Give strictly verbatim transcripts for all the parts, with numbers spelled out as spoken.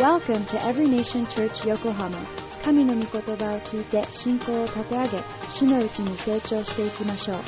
Welcome to Every Nation Church Yokohama. 神の御言葉を聞いて信仰を立て上げ、主のうちに成長していきましょう。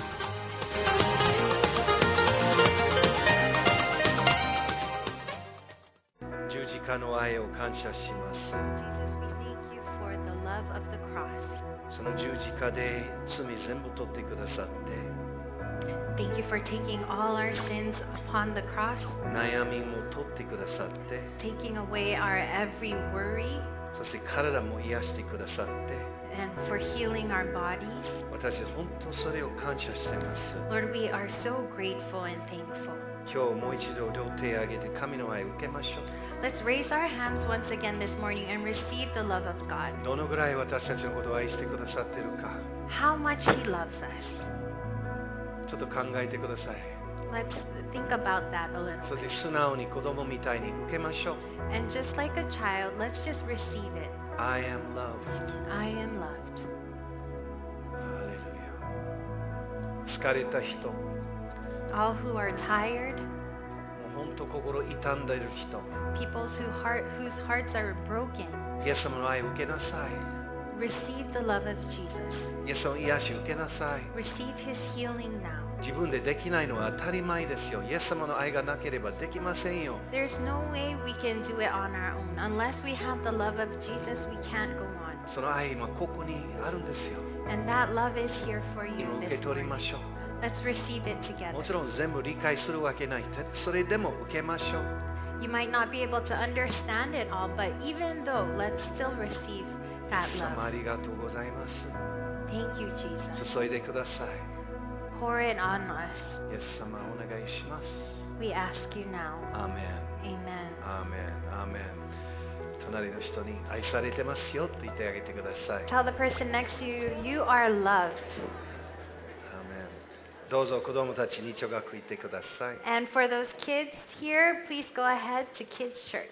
十字架の愛を感謝します。 Jesus, we thank you for the love of the cross. その十字架で罪全部取ってくださって、 Thank you for taking all our sins upon the cross, 悩みも取ってくださって、 taking away our every worry, そして体も癒してくださって、 and for healing our bodies. 私本当それを感謝しています。 Lord, we are so grateful and thankful. 今日もう一度両手を上げて神の愛を受けましょう。 Let's raise our hands once again this morning and receive the love of God. どのぐらい私たちのことを愛してくださっているか、 How much He loves us. ちょっと考えてください。 Let's think about that a little. そして素直に子供みたいに受けましょう。 And just like a child, let's just receive it. I am loved. I am loved. ハレルヤ。疲れた人、も All who are tired, う本当心痛んでいる人、 people who heart, whose hearts are broken, イエス様の愛を受けなさい。 receive the love of Jesus. イエス様の癒しを受けなさい。 Receive His healing now. 自分でできないのは当たり前ですよ。イエス様の愛がなければできませんよ。 There's no way we can do it on our own. Unless we have the love of Jesus, we can't go on. その愛はここにあるんですよ。 And that love is here for you 今受 this け取り morning. ましょう。 Let's receive it も together. ちろん全部理解するわけない。それでも受けましょう。 You might not be able to understand it all, but even though, let's still receive イ that エス様あ love. りがとうございます。 Thank you, Jesus. 注いでください。 Pour it on us. イエス様お願いします。 We ask you now. アーメン。 Amen. アーメン。アーメン。隣の人に愛されてますよと言ってあげてください。 Tell the person next to you, you are loved. アーメン。どうぞ子供たちに女学行ってください。 And for those kids here, please go ahead to Kids Church.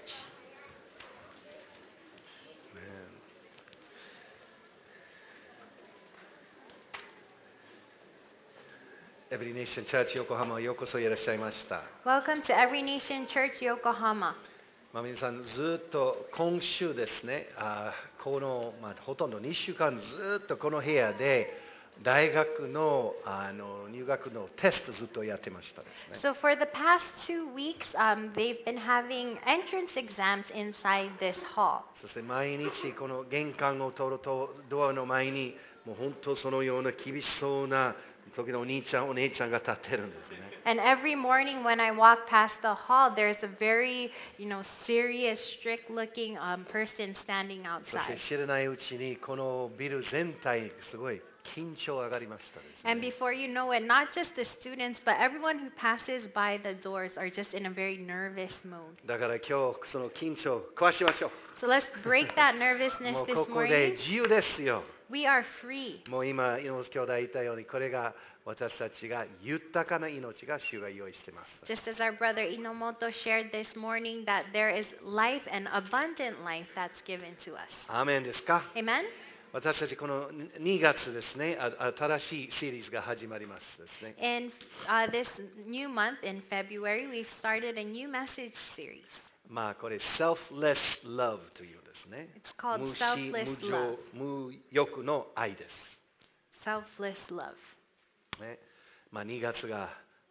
Every Nation Church 横浜へようこそいらっしゃいました。 Welcome to Every Nation Church Yokohama. まあ、皆さんずっと今週ですね、あこの、まあ、ほとんどにしゅうかんずっとこの部屋で大学の、あの入学のテストずっとやってましたですね。 So for the past two weeks, um, they've been having entrance exams inside this hall. そして毎日この玄関を通るとドアの前にもう本当そのような厳しそうな時のお兄ちゃんお姉ちゃんが立ってるんですね。 And every morning when I walk past the hall, there's a very, you know, serious, strict-looking um, person standing そして outside. 知らないうちにこのビル全体にすごい緊張上がりましたですね。 And before you know it, not just the students, but everyone who passes by the doors are just in a very nervous mode. だから今日その緊張壊しましょ So let's break that う。 nervousness もう this ここで morning. 自由ですよ。 We are free. もう今猪本兄弟言ったようにこれが私たちが豊かな命が主が用意しています。 Just as our brother Inomoto shared this morning, that there is life and abundant life that's given to us. アーメンですか？ Amen? 私たちこのにがつですね、あ新しいシリーズが始まりますですね。 In uh, this new month, in February, we've started a new message series. まあこれ selfless love というですね。 It's called 無私 selfless 無情 love. 無欲の愛です。 Selfless love. ね、まあにがつが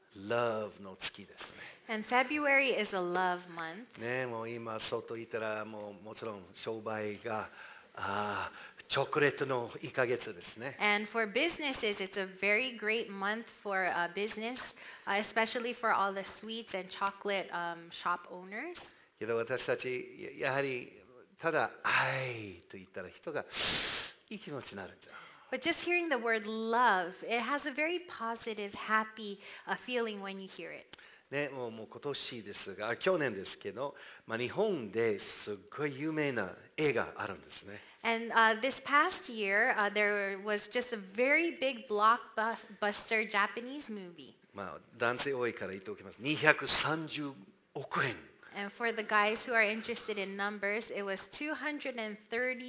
love の月ですね。 And February is a love month. ね、もう今外行ったらもうもちろん商売があチョコレートのいっかげつですね。 And for businesses, it's a very great month for uh, business, uh, especially for all the sweets and chocolate um, shop owners. けど私たちやはりただ愛と言ったら人がいい気持ちになるんだ。 But just hearing the word love, it has a very positive, happy uh, feeling when you hear it. ね、もうもう今年ですが、去年ですけど、まあ、日本ですっごい有名な映画あるんですね。 And uh, this past year, uh, there was just a very big blockbuster Japanese movie. まあ、男性多いから言っておきます。にひゃくさんじゅうおくえん。 And for the guys who are interested in numbers, it was two hundred thirty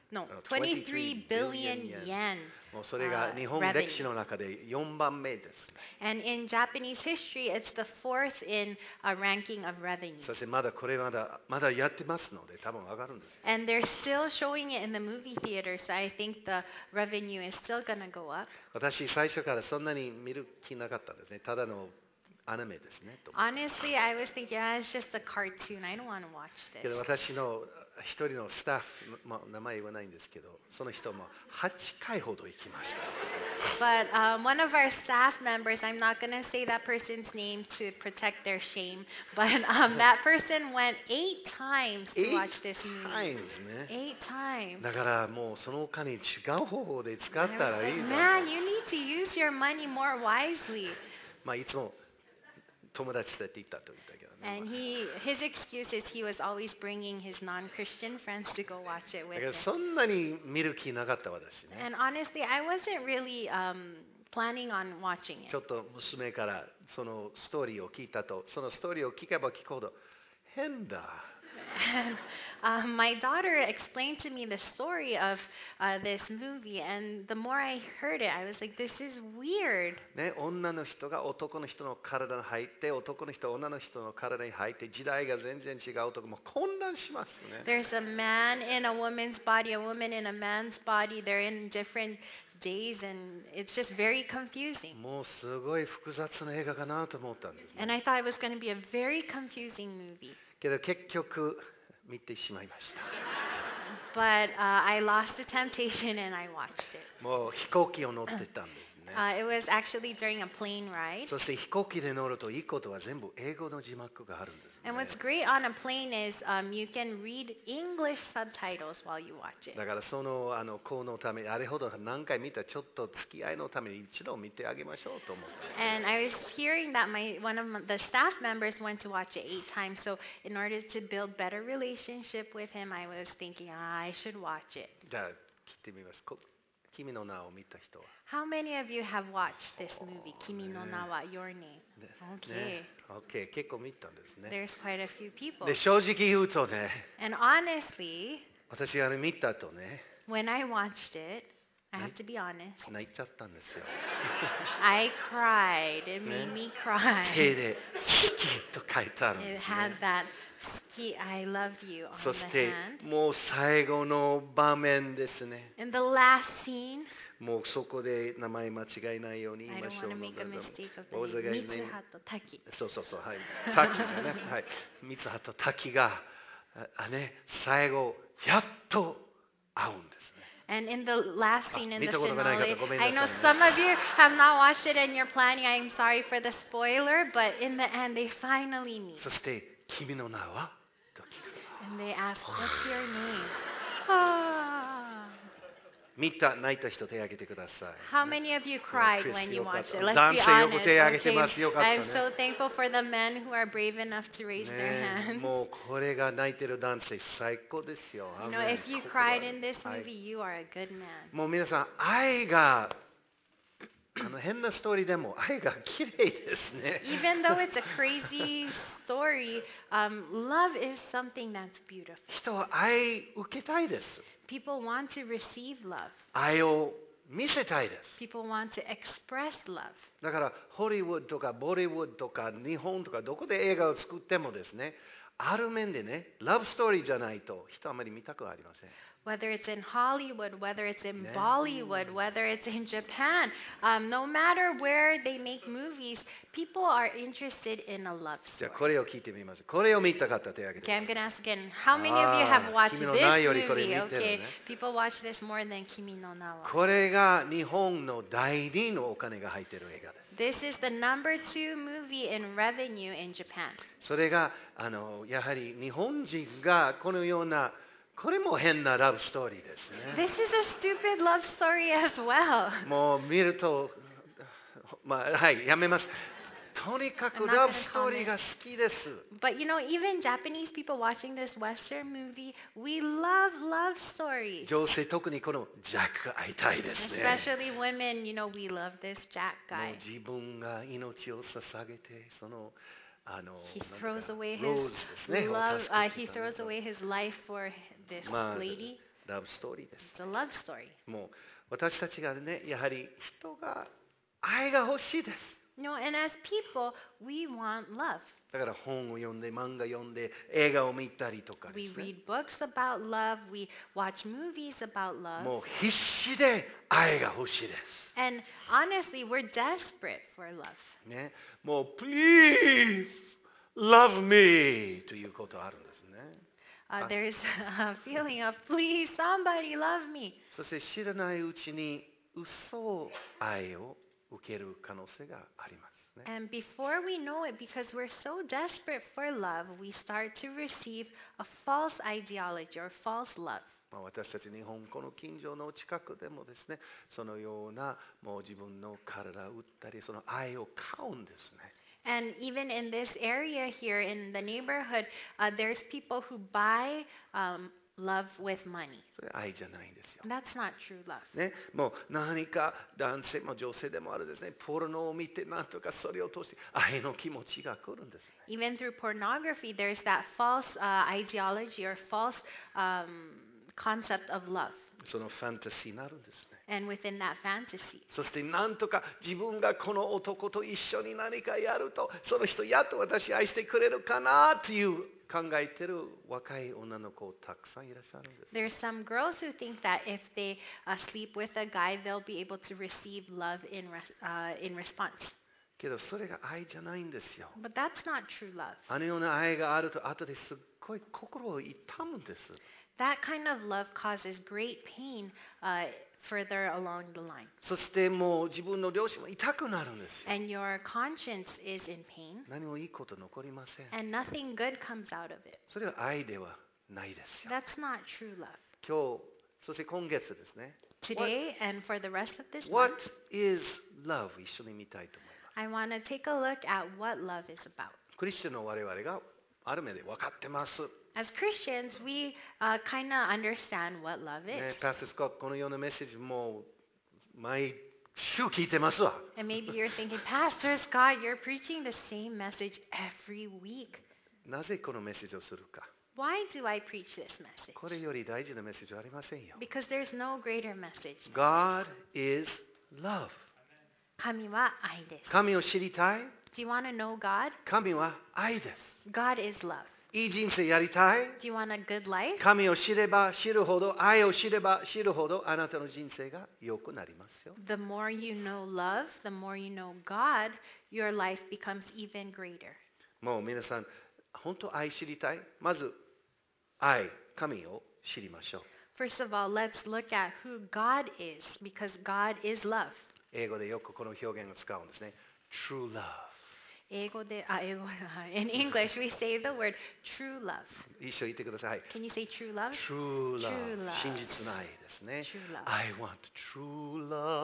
no, 23 twenty-three billion yen. もうそれが日本歴史の中でよんばんめですね。 And in Japanese history, it's the fourth in a ranking of revenue. そしてまだこれまだまだやってますので多分上がるんです。 And they're still showing it in the movie theater, so I think the revenue is still gonna go up. 私最初からそんなに見る気なかったんですね。ただのアニメですね。と Honestly, I was thinking, ah, it's just a cartoon. I don't want to watch けど this. 私の一人のスタッフ、まあ、名前言わないんですけど、その人もはちかいほど行きました。 But um, one of our staff members, I'm not going to say that person's name to protect their shame, but um, that person went eight times to watch this movie. times ね。 Eight times. だからもうそのお金違う方法で使っ I た was らいい like, じゃん。 man, you need to use your money more wisely. まあいつも友達とやって行ったと言ったけどね。 And he, his excuse is he was always bringing his non-Christian friends to go watch it だ with けど him. そんなに見る気なかった私ね。 And honestly, I wasn't really um, planning on watching ちょ it. っと娘からそのストーリーを聞いたと、そのストーリーを聞けば聞くほど変だ。 And um, my daughter explained to me the story of uh, this movie, and the more I heard it, I was like, this is weird. ね、女の人が男の人の体に入って、男の人は女の人の体に入って、時代が全然違うとかもう混乱しますね。 There's a man in a woman's body, a woman in a man's body. They're in different days, and it's just very confusing. もうすごい複雑な映画かなと思ったんです、ね。 And I thought it was going to be a very confusing movie. けど結局見てしまいました。 But uh, I lost the temptation and I watched it. もう飛行機を乗ってたんですね。 Uh, it was actually during a plane ride. そして飛行機で乗るといいことは全部英語の字幕があるんですね。 And what's great on a plane is um, you can read English subtitles while you watch it. だからそのあの子のためにあれほど何回見たちょっと付き合いのために一度見てあげましょうと思って。 And I was hearing that my one of my, the staff members went to watch it eight times. So in order to build better relationship with him, I was thinking, ah, I should watch it. じゃあ聞いてみます。こ君の名を見た人は。 How many of you have watched this movie, Kimi no Na wa Your Name? ね Okay. ね OK 結構見たんですね。 There's quite a few people. で正直言うとね、 And honestly, 私が見たとね、 when I watched it, I have to be honest, 泣いちゃったんですよ。 I cried. It made me cry. 手で好きと書いてあるん It です had ね。 that "Ski, I love you" on そ the して hand. もう最後の場面ですね。 In the last scene, もうそこで名前間違えないように言 I いま don't しょ want う to の make a mistake of the What was the name. guy's name? Mitsuhato Taki. そうそうそう、はい。滝がね、はい。三葉と滝が、あね、最後、やっと会うんですね。 And in the last scene in the 見たことがない方、 finale, ごめんなさ I いね。 know some of you have not watched it and you're planning. I'm sorry for the spoiler, but in the end, they finally meet. そして、君の名はと聞く。 And they ask, "What's your name?" Ah. 見た、泣いた人手を挙げてください。 How many of you cried Chris, when you よかった watched it? Let's 男 be 性よく honest. 手を挙げて Okay? ます。よかったね。 I'm so thankful for the men who are brave enough to raise their ね hands. もうこれが泣いてる男性最高ですよ。 You know, アメン if you ここは cried in this はい movie, you are a good man. もう皆さん、愛が、あの変なストーリーでも愛が綺麗ですね。 Even though it's a crazy story, um, love is something that's beautiful. 人は愛受けたいです。 People want to receive love. 愛を見せたいです。 People want to express love. だから、ホリウッドとかボリウッドとか日本とかどこで映画を作ってもですね、ある面でね、ラブストーリーじゃないと人はあまり見たくありません。 Whether it's in Hollywood, whether it's in Yeah. Bollywood, whether it's in Japan, um, no matter where they make movies, people are interested in a love じゃあ story. これを聞いてみます。これを見たかった手を挙げて Okay, く I'm だ going to ask again. How many of you have watched 君の this 名よりこれ movie? 見てるね。 Okay, people watch this more than Kimi no Na さい。 wa. これが日本の第二のお金が入っている映画です。 This is the number two movie in revenue in Japan. それがあのやはり日本人がこのようなこれも変なラブストーリーですね。 This is a stupid love story as well. もう見ると、まあ、はい、やめます。とにかく I'm not ラブ gonna ストーリーが好きです。 But you know, even Japanese people watching this Western movie, we love love stories. 女性特にこのジャックが会いたいですね。 Especially women, you know, we love this Jack も guy. う自分が命を捧げて、その、あの、 He なん throws だか away ロー his ズですね。 love. を助 Uh, け he てたね throws away his life for this まあ lady. ラブストーリーです。 It's a love story. もう私たちがね、やはり人が愛が欲しいです。 You know, and as people, we want love. だから本を読んで、漫画読んで、映画を見たりとかで We すね。 read books about love. We watch movies about love. もう必死で愛が欲しいです。 And honestly, we're desperate for love. ね、もう Please love me ということあるんですね。 Uh, there's a feeling of, please, somebody love me. そして知らないうちに嘘愛を受ける可能性がありますね。 And before we know it, because we're so desperate for love, we start to receive a false ideology or false love. まあ私たち日本この近所の近くでもですね、そのようなもう自分の体を売ったり、その愛を買うんですね。 And even in this area here in the neighborhood, uh, there's people who buy um, love with money. それ愛じゃないんですよ。 That's not true love. ね、もう何か男性も女性でもあるですね、ポルノを見てなんとかそれを通して愛の気持ちが来るんですね。 Even through pornography, there's that false uh, ideology or false um, concept of love. そのファンタジーになるんですね。 And within that fantasy. そしてなんとか自分がこの男と一緒に何かやると、その人やっと私愛してくれるかなという考えている若い女の子たくさんいらっしゃるんです。 There's some girls who think that if they uh, sleep with a guy, they'll be able to receive love in, res- uh, in response. けどそれが愛じゃないんですよ。 But that's not true love. あのような愛があると後ですっごい心を痛むんです。 That kind of love causes great pain uh, further along the line. そしてもう自分の両親も痛くなるんですよ。 And your conscience is in pain, 何もいいこと残りません。 and nothing good comes out of it. それは愛ではないですよ。 That's not true love. 今日、そして今月ですね。 Today and for the rest of this What month, is love? 一緒に見たいと思います。 I want to take a look at what love is about. クリスチャンの我々がある目で分かってます。 As Christians, we uh, kind of understand what love is. ね、パススコこのようなメッセージもう毎週聞いてますわ。 And maybe you're thinking, Pastor Scott, you're preaching the same message every week. なぜこのメッセージをするか。 Why do I preach this message? これより大事なメッセージはありませんよ。 Because there's no greater message. God is love. 神は愛です。 神を知りたい？ Do you want to know God? 神は愛です。 God is love. いい人生やりたい？ Do you want a good life? 神を知れば知るほど、愛を知れば知るほど、あなたの人生が良くなりますよ。 The more you know love, the more you know God, your life becomes even greater. もう皆さん、本当愛知りたい？まず、愛、神を知りましょう。 First of all, let's look at who God is, because God is love. 英語でよくこの表現を使うんですね。True love。 英語で、あ、英語、in English, we say the word true love. 一緒に言ってください。 Can you say true love? True love。 True love 真実な愛ですね。 True love. I want true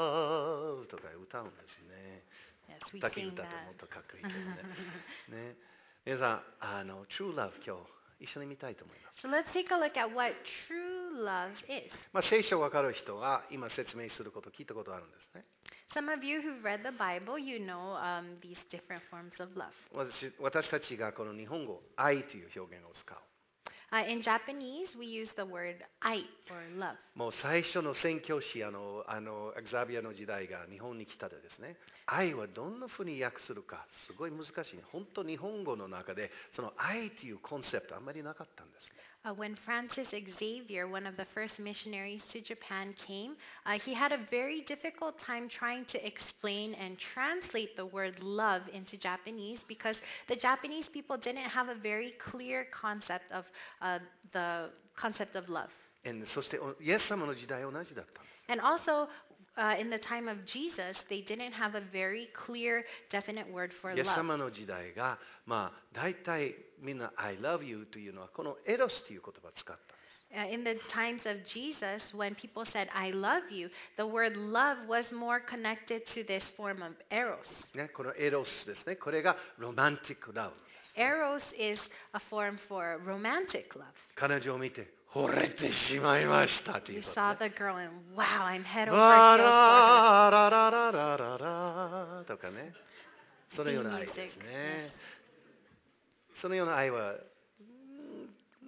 love とか歌うんですね。 Yes, we だけ sing 歌と that. もっとかっこいいけどね。ね、皆さん、あの、True love 今日一緒に見たいと思います。 So let's take a look at what true love is. まあ、聖書がわかる人は今説明すること聞いたことあるんですね。 Some of you who've read the Bible, you know um, these different forms of love. 私私たちがこの日本語、愛という表現を使う。 Uh, in Japanese, we use the word ai or love. もう最初の宣教師、あの、あの、エクザビアの時代が日本に来たでですね、愛はどんなふうに訳するか、すごい難しい。本当日本語の中で、その愛というコンセプトあんまりなかったんですね。 Uh, when Francis Xavier, one of the first missionaries to Japan, came, uh, he had a very difficult time trying to explain and translate the word love into Japanese because the Japanese people didn't have a very clear concept of uh, the concept of love. And そして、イエス様の時代同じだったんです。 And also, uh, in the time of Jesus, they didn't have a very clear, definite word for イエス love. 様の時代が、まあ、大体みんな I love you というのは、このエロスという言葉を使ったんです。 Uh, in the times of Jesus, when people said, I love you, the word love was more connected to this form of eros. ね、このエロスですね、これがロマンティックラブです。 Eros is a form for romantic love. 彼女を見て、惚れてしまいましたとい You うこと、 saw ね。 the girl and wow, I'm head over わ heels for her. らららららららとかね。そのような愛ですね。そのような愛は、うん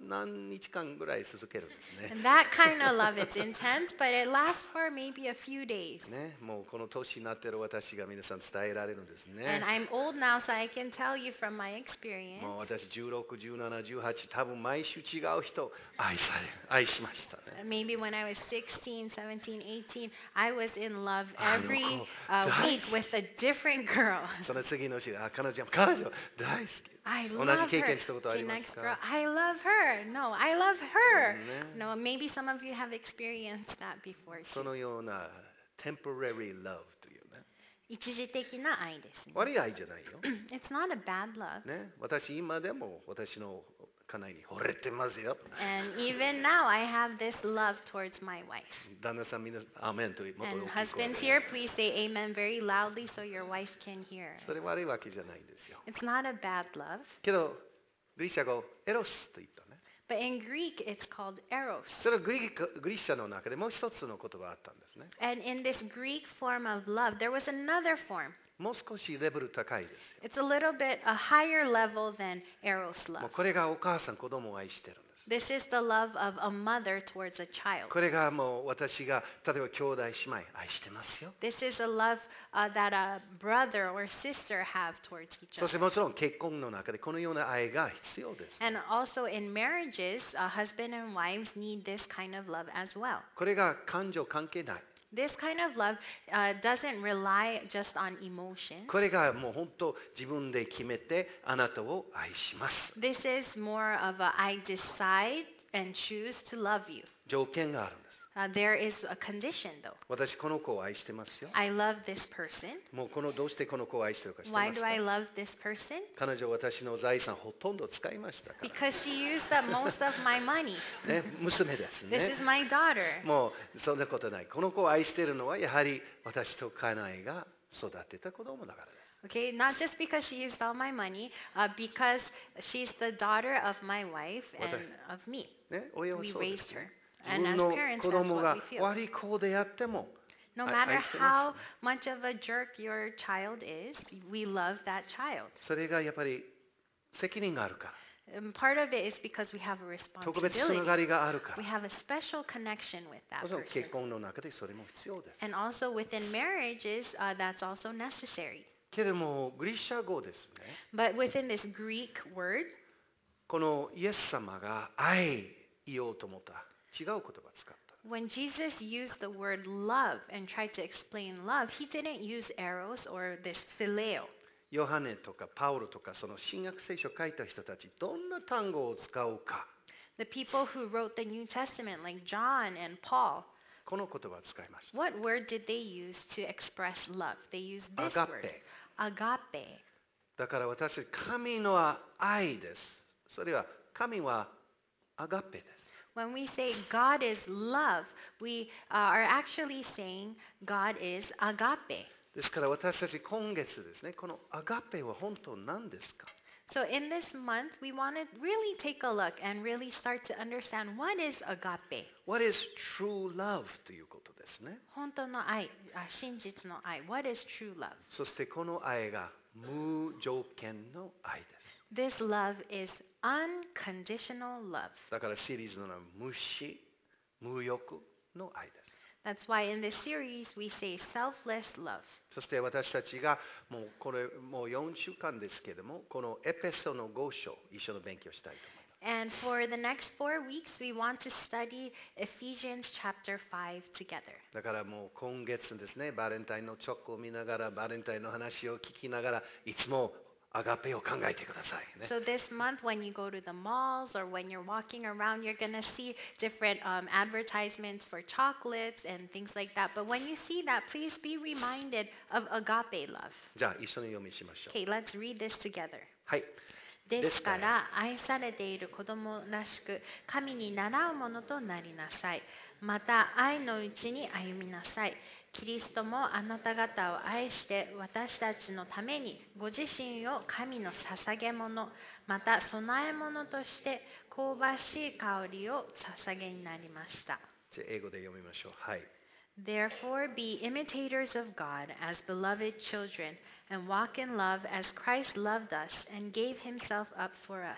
何日間ぐらい続けるんですね。 And that kind of love, it's intense, but it lasts for maybe a few days. ね、もうこの年になっている私が皆さん伝えられるんですね。 And I'm old now, so I can tell you from my experience. もう私じゅうろく、じゅうなな、じゅうはち多分毎週違う人を愛され愛しましたね。 Maybe when I was sixteen, seventeen, eighteen, I was in love あの子、 every uh, 大 week with a different girl. その次の日、あ、彼女彼女大好き。 I 同 love じ経 her. 験したことあ The ります next か？ girl, I love her. No, I love her. ね、 No, maybe some of you have experienced that before そ too. のような temporary love というね、 一時的な愛ですね。 悪い愛じゃないよ。 It's not a bad love. ね、私今でも私の家内に惚れてますよ。 And even now, I have this love towards my wife. 旦那さんみんなアーメンというもっと And 大きい声 husbands で here, please say amen very loudly so your wife can hear. それ悪いわけじゃないんですよ。 It's not a bad love. けどグリシャ語エロスと言ったね。 But in Greek, it's called eros. それはグリグリシャの中でもう一つの言葉があったんですね。 And in this Greek form of love, there was another form. もう少しレベル高いですよ。 It's a little bit a higher level than eros も love. うこれがお母さん子供を愛してるんです。 This is the love of a mother towards a child. これがもう私が例えば兄弟姉妹愛してますよ。 This is a love uh, that a brother or sister have towards each そして other. もちろん結婚の中でこのような愛が必要です。 And also in marriages, uh, husband and wives need this kind of love as well. これが感情関係ない。 This kind of love uh, doesn't rely just on emotion. これがもう本当自分で決めてあなたを愛します。 This is more of a I decide and choose to love you. 条件があるんです。 Uh, there is a condition though. 私この子を愛してますよ。 I love this person. もうこのどうしてこの子を愛してるか知って Why ます do か？ I love this person? 彼女は私の財産ほとんど使いましたから。 Because she used up most of my money. ね、娘です This ね is。my daughter. もうそんなことない。この子を愛しているのはやはり私と家内が育てた子供だからです。 Okay, not just because she used all my money, uh, because she's the daughter of my wife and of me. ね、親は We そうで raised すね her.。 自 And 分 as の parents, 子 that's 供が what we feel. 悪い子であっても No 愛 matter 愛してま how す。 much of a jerk your child is, we love that child. それがやっぱり責任があるから。 And part of it is because we have a 特別つなが responsibility. りがあるか We ら。 have a special connection with も that ちろん person. 結婚の中でそれも必要です。 And also within marriages, uh, that's also necessary. けれどもグリシャ語ですね。 But within this Greek word, このイエス様が愛言おうと思った違う言葉を使った。 when Jesus used the word love and tried to explain love, he didn't use eros or this phileo. ヨハネとかパウロとかその新約聖書を書いた人たちどんな単語を使うか The people who wrote the New Testament, like John and Paul, この言葉を使いました。 what word did they use to express love? They used this Agape. word, agape. だから私たち神の愛です。それは神はアガペです。 When we say God is love, we uh, are actually saying God is agape. ですから私たち今月ですね、このアガペは本当何ですか？ So in this month, we want to really take a look and really start to understand what is agape. What is true love ということですね。 本当の愛、あ、真実の愛。What is true love? そしてこの愛が無条件の愛です。 This love is unconditional love. だからシリーズの名は無視、無欲の愛です。 That's why in this series we say selfless love. そして私たちがもうこれもうよんしゅうかんですけれども、このエペソのご章一緒の勉強したいと思います。 And for the next four weeks, we want to study Ephesians chapter five together. だからもう今月ですね、バレンタインのチョコを見ながら、バレンタインの話を聞きながら、いつもアガペを考えてくださいね。 So this month, when you go to the malls or when you're walking around, you're going to see different um, advertisements for chocolates and things like that. But when you see that, please be reminded of agape love. じゃあ一緒に読みしましょう。 Okay, let's read this together. はい。 ですから愛されている子供らしく神に倣うものとなりなさい。また愛のうちに歩みなさい。キリストもあなた方を愛して私たちのためにご自身を神の捧げ物、また供え物として香ばしい香りを捧げになりました。 じゃあ英語で読みましょう。はい。 Therefore, be imitators of God as beloved children, and walk in love as Christ loved us and gave himself up for us,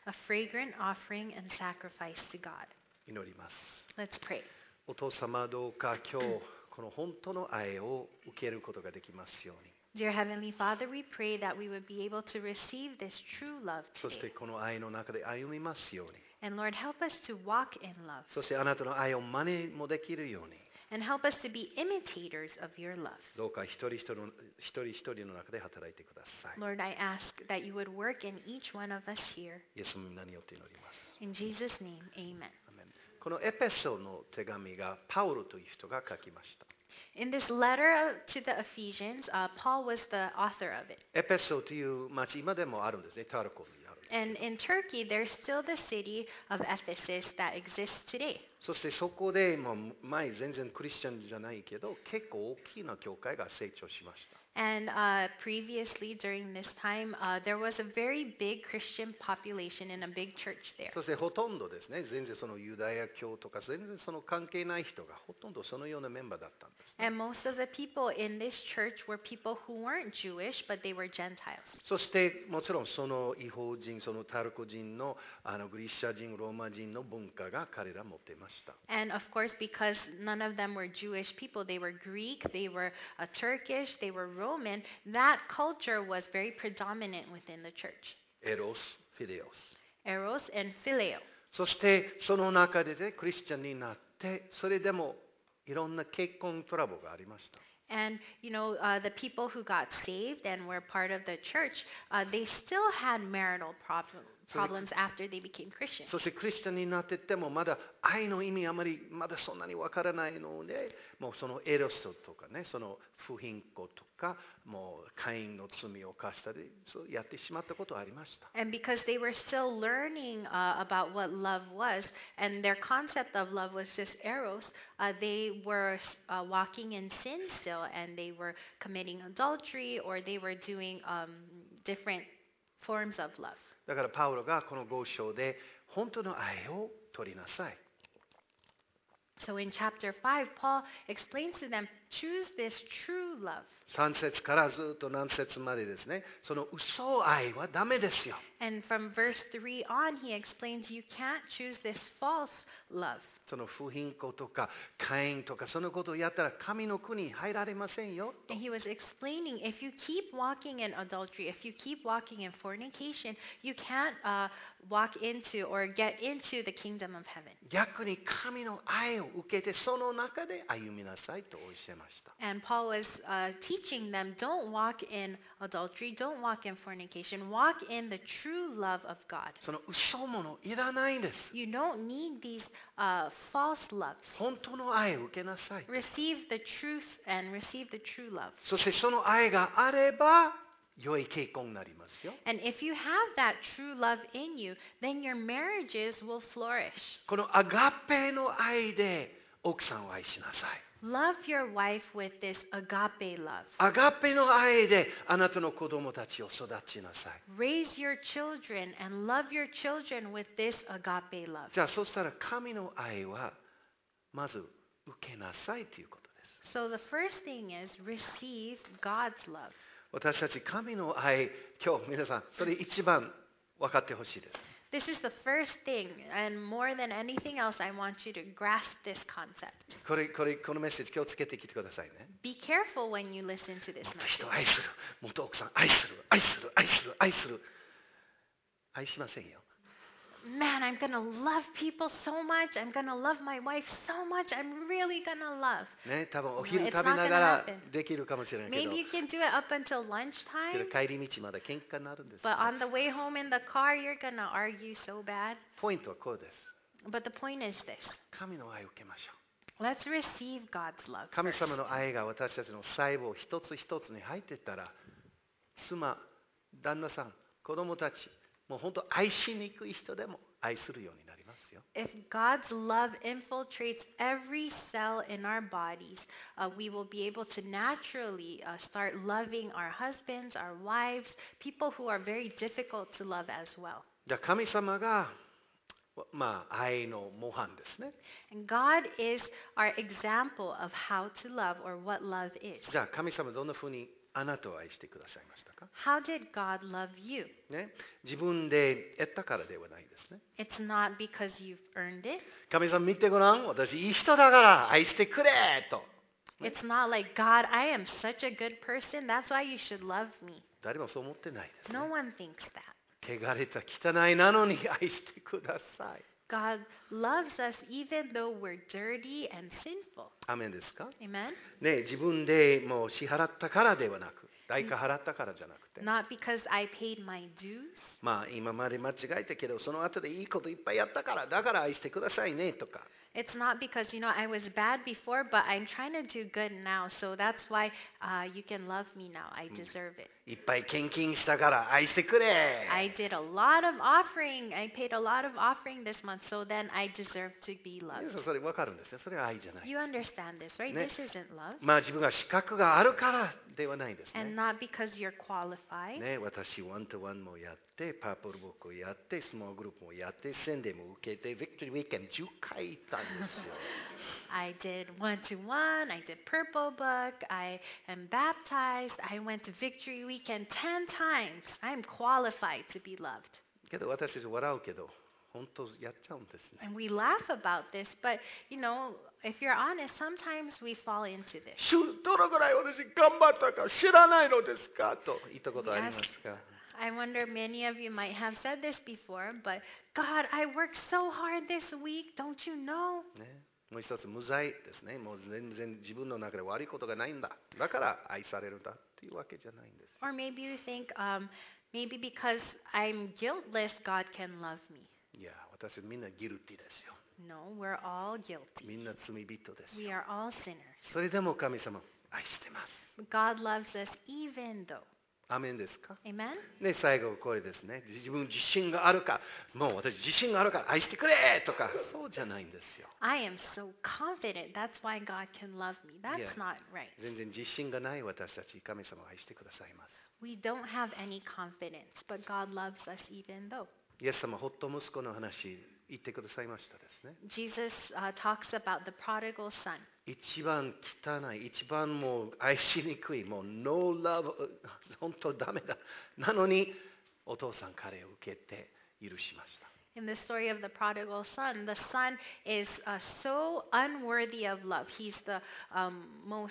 a fragrant offering and sacrifice to God. 祈ります。 Let's pray. お父様どうか今日この本当の愛を受けることができますように。 Dear Heavenly Father, we pray that we would be able to receive this true love そして today. この愛の中で歩みますように。 And Lord, help us to walk in love. そしてあなたの愛を真似もできるように。 And help us to be imitators of your love. どうか一人一人の一人一人の中で働いてください。 Lord, I ask that you would work in each one of us here. イエスの皆によって祈ります。 In Jesus' name, amen. アメン。このエペソの手紙がパウロという人が書きました。 In this letter to the Ephesians, uh, Paul was the author of it. エペソという町今でもあるんですね。タルコにある。 And in Turkey, there's still the city of Ephesus that exists today. そしてそこでもう前全然クリスチャンじゃないけど結構大きな教会が成長しました。 And uh, previously, during this time, uh, there was a very big Christian population in a big church there. そしてほとんどですね、全然そのユダヤ教とか全然その関係ない人がほとんどそのようなメンバーだったんです、ね。 And most of the people in this church were people who weren't Jewish, but they were Gentiles. そしてもちろんその違法人、そのタルコ人のあのグリシャ人、ローマ人の文化が彼ら持っていました。 And of course, because none of them were Jewish people, they were Greek, they were uh, Turkish, they were Roman. That culture was very predominant within the church. エロス、フィレオス。 Eros and Phileo. そしてその中で、ね、クリスチャンになって、それでもいろんな結婚トラブルがありました。 And, you know, uh, the people who got saved and were part of the church, uh, they still had marital problem, problems after they became Christians. そしてクリスチャンになっててもまだ愛の意味あまりまだそんなにわからないので、もうそのエロスとかね、その不貧困とか、もう会員の罪を犯したり、そうやってしまったことがありました。 And because they were still learning uh, about what love was, and their concept of love was just eros, uh, they were uh, walking in sin still, and they were committing adultery, or they were doing um, different forms of love. だからパウロがこのご章で本当の愛を取りなさい。 So in chapter five, Paul explains to them, choose this true love. さん節からずっと何節までですね、その嘘愛はダメですよ。 And from verse three on, he explains you can't choose this false love. その不貧困とか会員とかそのことをやったら神の国に入られませんよ。 And he was explaining if you keep walking in adultery, if you keep walking in fornication, you can't uh, walk into or get into the kingdom of heaven. 逆に神の愛を受けてその中で歩みなさいとおっしゃいました。 And Paul was uh, teaching them don't walk in adultery, don't walk in fornication, walk in the true love of God. その嘘ものいらないんです。 You don't need these uh, false loves. 本当の愛を受けなさい。 Receive the truth and receive the true love. そしてその愛があれば良い結婚になりますよ。 And if you have that true love in you, then your marriages will flourish. このアガペの愛で奥さんを愛しなさい。 Love your wife with this agape love. アガペの愛であなたの子供たちを育ちなさい。 Raise your children and love your children with this agape love. じゃあそしたら神の愛はまず受けなさいということです。 So the first thing is receive God's love. 私たち神の愛、今日皆さんそれ一番分かってほしいです。 This is the first thing, and more than anything else, I want you to grasp this concept. これこれこのメッセージ気をつけてきてくださいね。 Be careful when you listen to this もっと message. 人を愛する、もっと奥さん愛する、愛する、愛する、愛する。愛しませんよ。 Man, I'm going to love people so much. I'm going to love my wife so much. I'm really going to love. ね、多分お No, 昼 it's 食べ not な gonna がら happen. できるかもしれないけど Maybe、you can do it up until けど lunchtime, 帰り道まだ喧嘩になるんです、ね。 but on the way home in the car, you're going to argue so bad. ポイントはこうです。 But the point is this. 神の愛を受けましょう。 Let's receive God's love 神 first. 様の愛が私たちの細胞一つ一つに入っていったら、妻、旦那さん、子供たち、もう本当愛しにくい人でも愛するようになりますよ。 If God's love infiltrates every cell in our bodies, uh, we will be able to naturally uh, start loving our husbands, our wives, people who are very difficult to love as well. じゃあ神様がまあ、愛の模範ですね。 And God is our example of how to love or what love is. じゃあ神様どんなふうにあなたを愛してくださいましたか、 How did God love you? ね、自分で得たからではないですね。 It's not because you've earned it. 神様見てごらん、私いい人だから愛してくれと。 It's not like, God, I am such a good person, that's why you should love me. 誰もそう思ってないですね。 No one thinks that. 汚れた汚いなのに愛してください。 God loves us even though we're dirty and sinful. アメンですか、 Amen? ね、自分でもう支払ったからではなく、代価払ったからじゃなくて、 Not because I paid my dues. まあ今まで間違えたけどその後でいいこといっぱいやったからだから愛してくださいねとか、 It's not because, you know, I was bad before, but I'm trying to do good now, so that's why uh, you can love me now. I deserve it. いっぱい献金したから愛してくれ。 I did a lot of offering. I paid a lot of offering this month, so then I deserve to be 皆 loved. さんそれ分かるんですね。それは愛じゃない。 You understand this, right? Ne. This isn't love. まあ自分が資格があるからではないです And ね。 not because you're qualified. ね、私ワンとワンもやってパープルボックをやってスモールグループもやって宣伝も受けてビクトリーウィーケンドじゅっかい行ったんですよ。 I did one to one. I did Purple Book. I am baptized. I went to Victory Weekend ten times. I am qualified to be loved. けど私たち笑うけど本当やっちゃうんですね。 And we laugh about this, but you know, if you're honest, sometimes we fall into this. 主どのぐらい私頑張ったか知らないのですかと言ったことありますか。 I wonder many of you might have said this before, but God, I worked so hard this week. Don't you know? ね、もう一つ無罪ですね。もう全然自分の中で悪いことがないんだ。だから愛されるんだっていうわけじゃないんです。 Or maybe you think, um, maybe because I'm guiltless, God can love me. いや、私みんなギルティですよ。 No, we're all guilty. みんな罪人です We よ。 are all sinners. それでも神様愛してます。 But God loves us even though. アメンですか。 Amen? ね、最後これですね。自分自信があるか、もう私自信があるから愛してくれとか、そうじゃないんですよ。 I am so confident. That's why God can love me. That's Yeah. not right. 全然自信がない私たち、神様を愛してくださいます。 We don't have any confidence, but God loves us even though. イエス様、ほっと息子の話、言ってくださいましたですね。 Jesus uh, talks about the prodigal son. 一番汚い、一番もう愛しにくい、もう no love、本当ダメだ。なのに、お父さん彼を受けて許しました。 In the story of the prodigal son, the son is uh, so unworthy of love. He's the um, most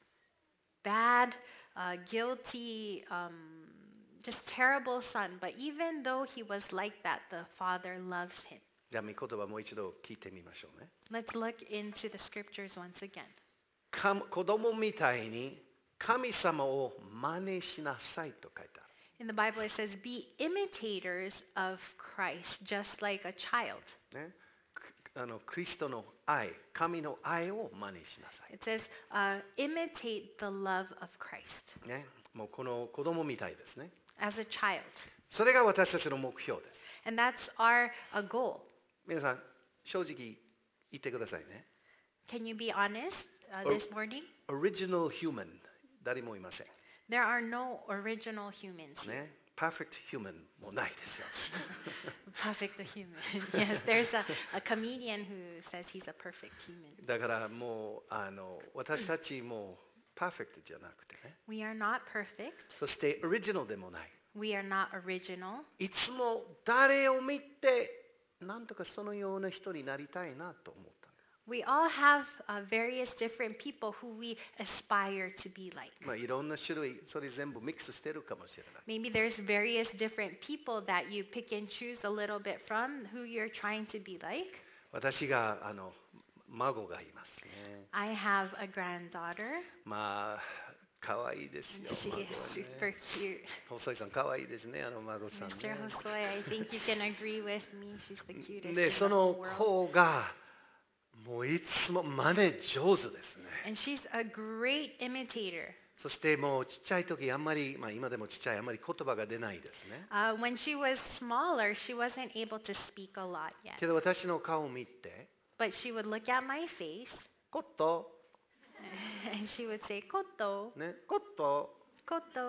bad, uh, guilty, um, just terrible son. But even though he was like that, the father loves him. じゃあ、御言葉もう一度聞いてみましょうね。 Let's look into the scriptures once again. か子供みたいに神様を真似しなさいと書いてある。 In the Bible, it says, be imitators of Christ, just like a child. ね、あのクリストの愛、神の愛を真似しなさい。 It says, uh, imitate the love of Christ ね、もうこの子供みたいですね。 as a child. それが私たちの目標です。 And that's our uh, goal. 皆さん、正直言ってくださいね。 Can you be honest uh, Or- this morning? Original human、誰もいません。 There are no original humans here. ね、perfect human もないですよ。 Perfect human. Yes, there's a, a comedian who says he's a perfect human. だからもうあの私たちもパーフェクトじゃなくてね。 We are not perfect. そしてオリジナルでもない。 We are not original. いつも誰を見てなんとかそのような人になりたいなと思ったんです。 We all have uh, various different people who we aspire to be like. まあいろんな種類、それ全部ミックスしてるかもしれない。 Maybe there's various different people that you pick and choose a little bit from who you're trying to be like. 私があの孫がいますね。 I have a granddaughter. まあ可愛いですよ。 She 孫は is ね super cute. 細井さん可愛いですね、あの孫さんね。 Mister Hosoi, I think you can agree with me. She's the cutest で、 in そ the の whole world. 子がもういつも真似上手ですね。 And she's a great imitator. そしてもうちっちゃい時あんまり、まあ今でもちっちゃい、あんまり言葉が出ないですね。 Uh, when she was smaller, she wasn't able to speak a lot yet. けど私の顔を見て、 But she would look at my face コット、 and she would say, Koto, ね、コット、 Koto.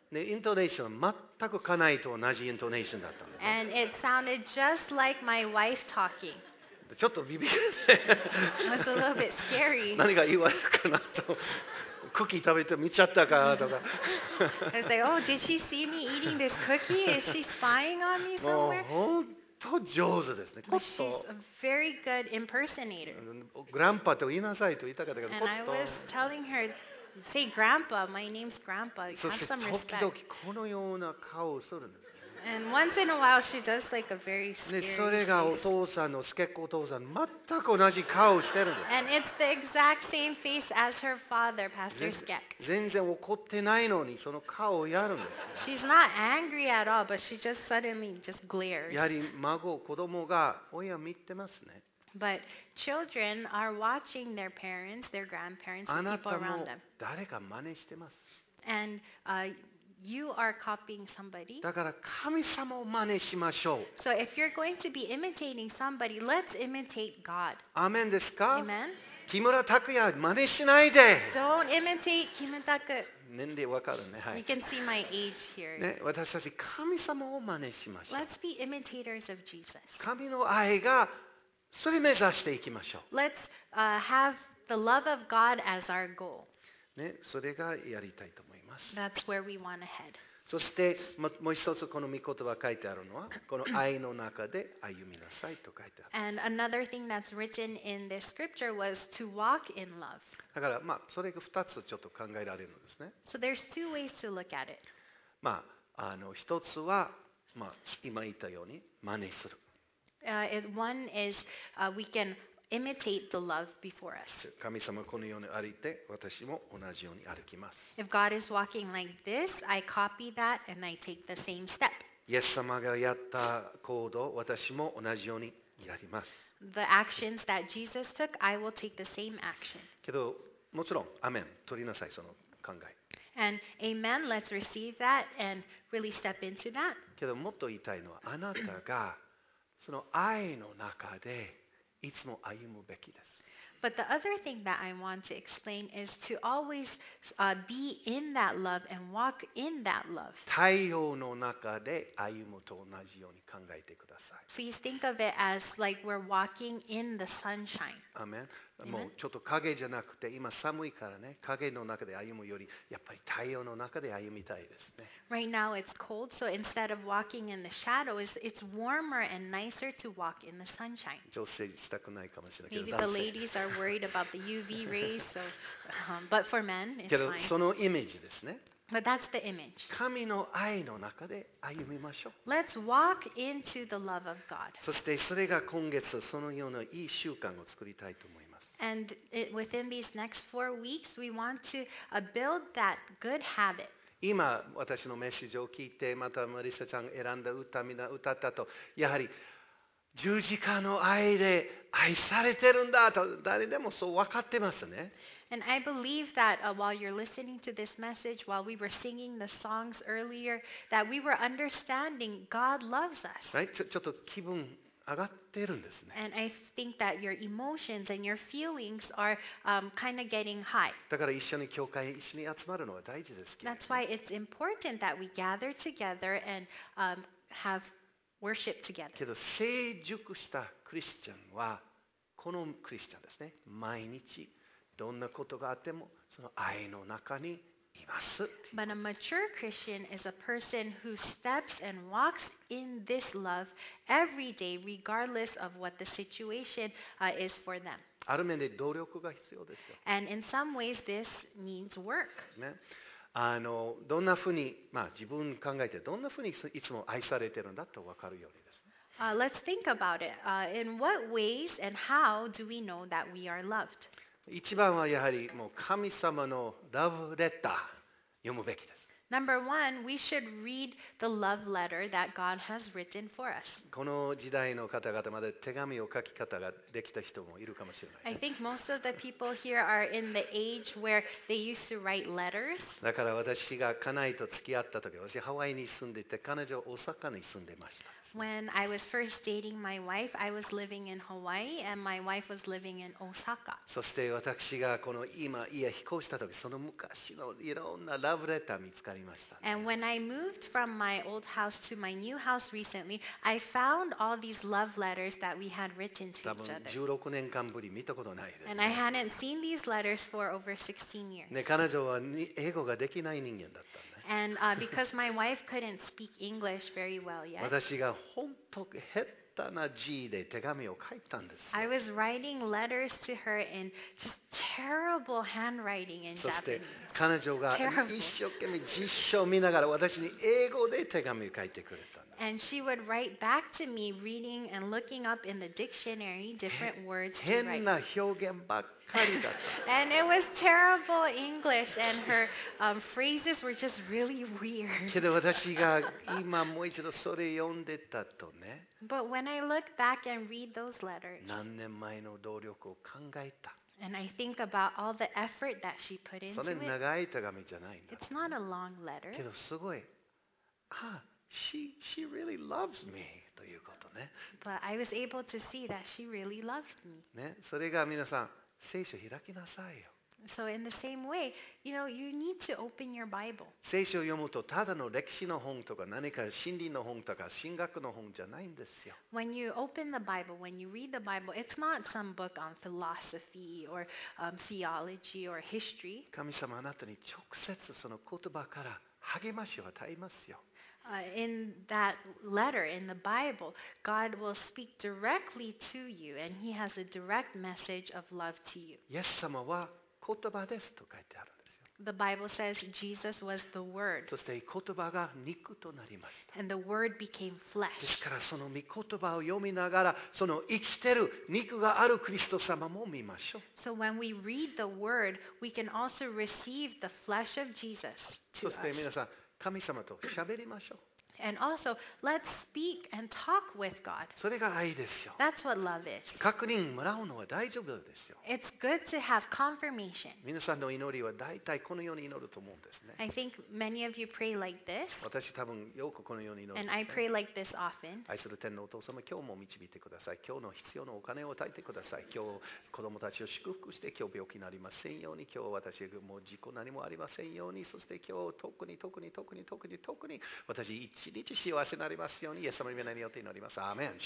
でイントネーションは全く家内と同じイントネーションだったんです、ね。 And it sounded just like my wife talking. ちょっとビビるね。 It was a little bit scary. 何が言われるかなと。クッキー食べて見ちゃったかとか。 I was like, oh, did she see me eating this cookie? Is she spying on me もう somewhere? 本当上手ですね。コ But ッ she's ト a very good impersonator. グランパと言いなさいと言いたかったけど、 And コ I ット was telling her, say grandpa, my name's grandpa. そし Have て some 時 respect. 々このような顔をするんです。 And once in a while, she does like a very で scary それがお face. 父さんの助っ子お父さん全く同じ顔をしてるんです。 And it's the exact same face as her father, Pastor 全 Skek. 全然怒ってないのにその顔をやるんです。 She's not angry at all, but she just suddenly just glares. やはり孫子供が親見てますね。 But children are watching their parents, their grandparents, あ and な people た around も them. 誰か真似してます。 And uh, you are copying somebody. だから神様を真似しましょう。 So if you're going to be imitating somebody, let's imitate God. アーメンですか？ Amen? 木村拓哉真似しないで。 Don't imitate Kimutaku. 年齢わかるね。は You い。 can see my age here. ね、私たち神様を真似しましょう。 Let's be imitators of Jesus. 神の愛がそれ目指していきましょ Let's uh, have the love of God as our goal. う。ね、それがやりたいと思います。 That's where we want to head. そしてももう一つこの御言葉書いてあるのはこの愛の中で歩みなさいと書いてある。 And another thing that's written in this scripture was to walk in love. だからまあそれが二つちょっと考えられるんですね。 So there's two ways to look at it. まああの一つはまあ今言ったように真似する。 Uh, it, one is uh, we can imitate the love before us. 神様このように歩いて私も同じように歩きます。 If God is walking like this, I copy that and I take the same step. イエス様がやった行動私も同じようにやります。 The actions that Jesus took, I will take the same action. けどもちろんアメン取りなさいその考え。 And amen, let's receive that and really step into that. けどもっと言いたいのはあなたがその愛の中でいつも歩むべきです。 But the other thing that I want to explain is to always uh, be in that love and walk in that love. 太陽の中で歩むと同じように考えてください。 Please think of it as like we're walking in the sunshine. アメン。 Amen. もうちょっと影じゃなくて今寒いからね影の中で歩むよりやっぱり太陽の中で歩みたいですね。 Right now it's cold, so instead of walking in the shadow, it's, it's warmer and nicer to walk in the sunshine. 女性したくないかもしれないけど Maybe 男 the 性 ladies are worried about the U V rays, so um, but for men, it's けど fine. そのイメージですね。 But that's the image. 神の愛の中で歩みましょう。 Let's walk into the love of God. そしてそれが今月そのようないい習慣を作りたいと思います。 And it, within these next four weeks, we want to uh, build that good habit. 今私のメッセージを聞いてまたマリサちゃんが選んだ歌みんな歌ったとやはり十字架の愛で愛されてるんだと誰でもそう分かってますね。 And I believe that uh, while you're listening to this message, while we were singing the songs earlier, that we were understanding God loves us. Right? ちょちょっと気分上がってるんですね。 And I think that your emotions and your feelings are um, kind of getting high. だから一緒に教会一緒に集まるのは大事ですけど That's why it's important that we gather together and um, have worship together. けど成熟したクリスチャンはこのクリスチャンですね毎日どんなことがあってもその愛の中にいます。 But a mature Christian is a person who steps and walks in this love every day, regardless of what the situation uh, is for them. ある面で努力が必要ですよ。 And in some ways, this needs work. ね、あのどんなふうに、まあ、自分考えてどんなふうにいつも愛されてるんだと分かるようにですね。 Uh, let's think about it. Uh, in what ways and how do we know that we are loved? 一番はやはりもう神様のラブレター読むべきです。 Number one, we should read the love letter that God has written for us. この時代の方々まで手紙を書き方ができた人もいるかもしれない。 I think most of the people here are in the age where they used to write letters. だから私が家内と付き合った時、私ハワイに住んでいて、彼女は大阪に住んでました。 すね。 When I was first dating my wife, I was living in Hawaii and my wife was living in Osaka. そして私がこの今家引っ越した時、その昔のいろんなラブレター見つかりましたね。 And when I moved from my old house to my new house recently, I found all these love letters that we had written to 多 each 分 other. じゅうろくねんかんぶり見たことないです And I ね。 hadn't seen these letters for over sixteen years. ね、彼女はに英語ができない人間だったね。 And uh, because my wife couldn't speak English very well yet, 私が本当下手な字で手紙を書いたんですよ。 I was writing letters to her in just terrible handwriting in そして Japanese. 彼女が Terrible. 一生懸命実書を見ながら私に英語で手紙を書いてくれたんです。 And she would write back to me, reading and looking up in the dictionary different words to 変 write. な表現ばっかりだった。 And it was terrible English, and her um, phrases were just really weird. けど私が今もう一度それ読んでたとね、 But when I look back and read those letters, 何年前の努力を考えた。 and I think about all the effort that she put そ into れ it, 長い手紙じゃないんだ。 it's not a long letter. けどすごい、あ、she, she really loves me ということね。 But I was able to see that she really loved me. ね、それが皆さん、聖書開きなさいよ。 So in the same way, you know, you need to open your Bible. 聖書を読むとただの歴史の本とか何か心理の本とか神学の本じゃないんですよ。 When you open the Bible, when you read the Bible, it's not some book on philosophy or um, theology or history. 神様あなたに直接その言葉から励ましを与えますよ。 Uh, in that letter in the Bible, God will speak directly to you, and He has a direct message of love to you. イエス様は言葉ですと書いてあるんですよ。 The Bible says Jesus was the Word, そして言葉が肉となりました。 and the Word became で flesh. すからその御言葉を読みながらその生きてる肉があるクリスト様も見ましょう。 So when we read the Word, we can also receive the flesh of Jesus そ to して us. 皆さん神様と喋りましょう。 And also, let's speak and talk with God. それが愛ですよ。 That's what love is. 確認もらうのは大丈夫ですよ。 It's good to have confirmation. 皆さんの祈りは大体このように祈ると思うんですね。 I think many of you pray like this, 私多分よくこのように祈るんです and ね。 I pray like this often. 愛する天のお父様、今日も導いてください。今日の必要なお金を与えてください。今日子供たちを祝福して、今日病気になりませんように、今日私がもう事故何もありませんように、そして今日特に特に特に特に特に私一日幸せになりますように、イエス様の皆によって祈ります。アーメン。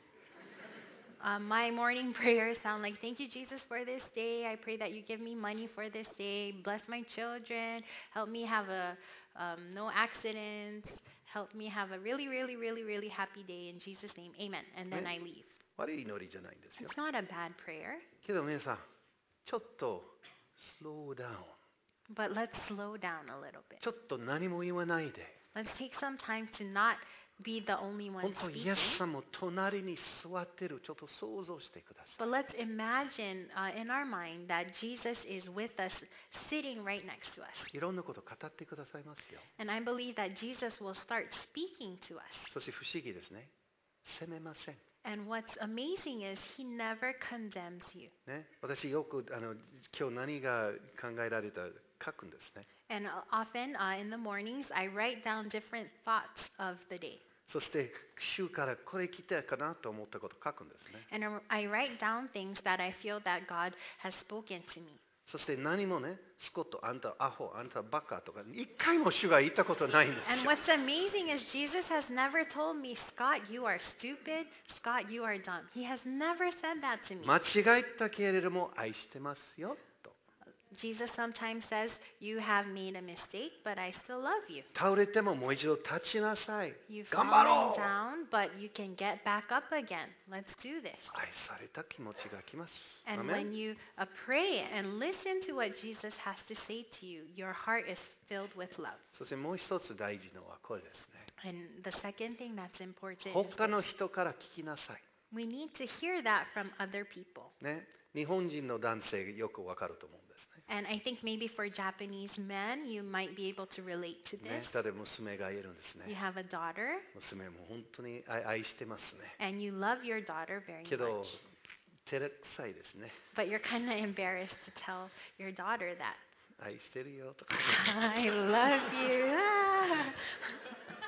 Um, my morning prayers sound like, thank you, Jesus, for this day. I pray that you give me money for this day. Bless my children. Help me have a um, no accidents. Help me have a really, really, really, really happy day. In Jesus' name, amen. And then I leave. 悪い祈りじゃないんですよ。 It's not a bad prayer, けど皆さん、ちょっとスローダウン。 but let's slow down a little bit. ちょっと何も言わないで。 Let's take some time to not be the only one 本当イエ speaking. ス様隣に座ってる。ちょっと想像してください。 But let's imagine uh, in our mind that Jesus is with us, sitting right next to us. いろんなこと語ってくださいますよ。 And I believe that Jesus will start speaking to us. そして不思議ですね。責めません。 And what's amazing is he never condemns you. ね、私よくあの今日何が考えられた書くんですね。 And uh, often uh, in the mornings, I write down different thoughts of the day. そして週からこれ来たかなと思ったこと書くんですね。 And I I write down things that I feel that God has spoken to me. そして何もね、スコット、あんたアホ、あんたバカとか、一回も主が言ったことないんです And よ。 what's amazing is Jesus has never told me, Scott, you are stupid. Scott, you are dumb. He has never said that to me. 間違えたけれども愛してますよと。 Jesus sometimes says, you have made a mistake, but I still love you. 倒れてももう一度立ちなさい。 You've 頑張 fallen ろう。 down, but you can get back up again. Let's do this. 愛された気持ちがきます。 And アメン when you uh, pray and listen to what Jesus has to say to you, your heart is filled with love. そしてもう一つ大事なのはこれですね。 And the second thing that's important is 他の this. 人から聞きなさい。 We need to hear that from other people. ね、日本人の男性よくわかると思うんですね。 And I think maybe for Japanese men, you might be able to relate to ね this. 例えば娘がいるんです You ね。 have a daughter, 娘も本当に愛愛してますね。 and you love your daughter very けど much. 照れくさいですね。 But you're kind of embarrassed to tell your daughter that. 愛してるよとか。 I love you. Ah.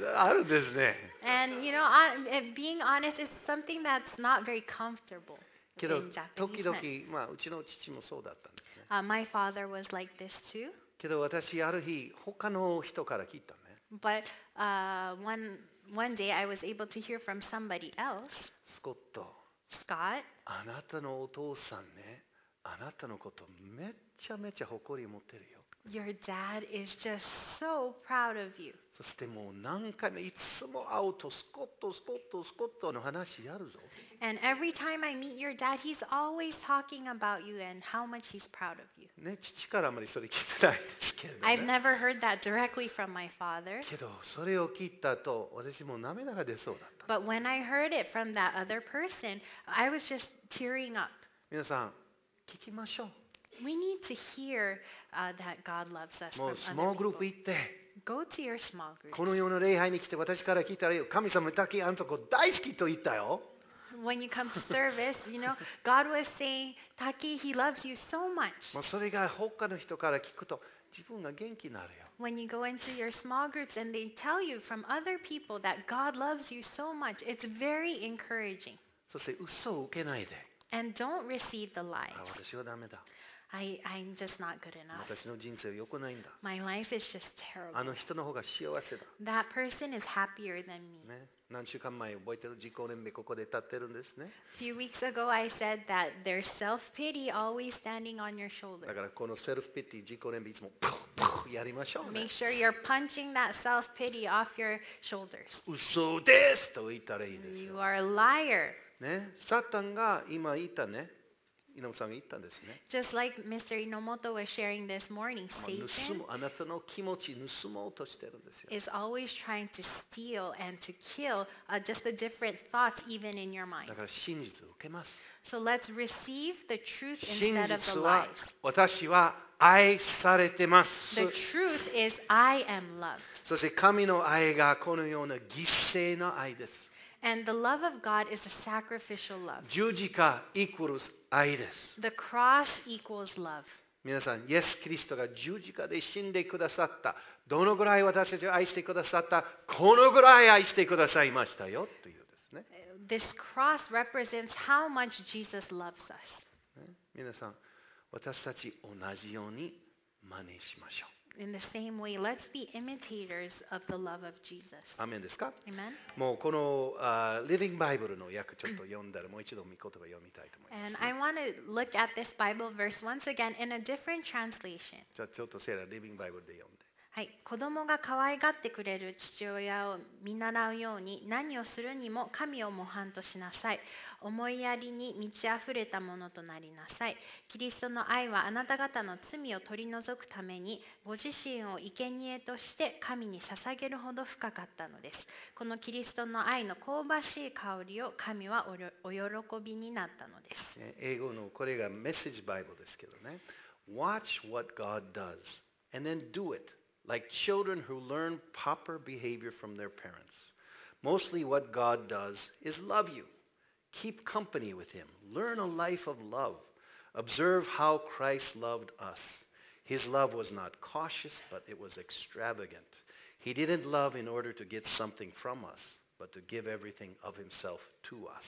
あるんですね。 And you know, on, eh, being honest is something that's not very comfortable けど in 時 Japanese 々 men. まあうちの父もそうだったんですね。 Uh, my father was like this too. けど私ある日他の人から聞いたね。 But uh, one one day I was able to hear from somebody else, スコット、 Scott. あなたのお父さんね、あなたのことめっちゃめちゃ誇り持ってるよ。 Your dad is just so proud of you. そしてもう何回もいつも会うとスコットスコットスコットの話やるぞ。 And every time I meet your dad, he's always talking about you and how much he's proud of you. ね、父からあまりそれ聞いてないですけれど I've ね。 never heard that directly from my father. けどそれを聞いた後、私もう涙が出そうだった。 But when I heard it from that other person, I was just tearing up. 皆さん聞きましょう。 We need to hear uh, that God loves us も from うスモー other グループ people. 行って、 Go to your small group. この世の礼拝に来て私から聞いたら神様だけあんたこ大好きと言ったよ。 When you come to service, you know, God was saying, Taki, he loves you so much. もうそれが他の人から聞くと自分が元気になるよ。 When you go into your small groups and they tell you from other people that God loves you so much, it's very encouraging. そして嘘を受けないで。 And don't receive the lies. あ、私はダメだ。 I, I'm just not good enough. 私の人生は良くないんだ。 My life is just あ terrible. の人の方が幸せだ。 That person is happier than me. ね、何週間前覚えてる自己憐憫ここで立ってるんですね。 A few weeks ago, I said that there's self-pity always standing on your だ shoulder. からこのセルフピティ自己憐憫いつもパッパッやりましょうね Make。sure you're punching that self-pity off your shoulders. 嘘ですと言ったらいいです You よ。 are a liar. ね、サタンが今言ったね、井上さんが言ったんですね。 Just like Mister Inomoto was sharing this morning, まあ盗 Satan むあなたの気持ち盗もうとしてるんですよ。 is always trying to steal and to kill uh, just the different thoughts even in your mind. だから真実を受けます。 So let's receive the truth 真 instead of the 実は lies. 私は愛されてます。 The truth is I am loved. そして神の愛がこのような犠牲の愛です。 And the love of God is a sacrificial love. 十字架イコール愛です。 The cross equals love. 皆さん、イエス・キリストが十字架で死んでくださった。どのぐらい私たちを愛してくださった。このぐらい愛してくださいましたよというですね。 This cross represents how much Jesus loves us. ね、皆さん、私たち同じように真似しましょう。 In the same way, let's be imitators of the love of Jesus. アーメンですか？ Amen. もうこの、uh, Living Bible の訳ちょっと読んだらもう一度御言葉読みたいと思います、 And ね。 I want to look at this Bible verse once again in a different translation. じゃあちょっとセイラ Living Bible で読んで。 はい、子供が可愛がってくれる父親を見習うように何をするにも神を模範としなさい。思いやりに満ち溢れたものとなりなさい。キリストの愛はあなた方の罪を取り除くためにご自身を生贄として神に捧げるほど深かったのです。このキリストの愛の香ばしい香りを神はお喜びになったのです。 ね、英語のこれがメッセージバイブルですけどね。Watch what God does and then do it. Like children who learn proper behavior from their parents. Mostly what God does is love you. Keep company with Him. Learn a life of love. Observe how Christ loved us. His love was not cautious, but it was extravagant. He didn't love in order to get something from us, but to give everything of Himself to us.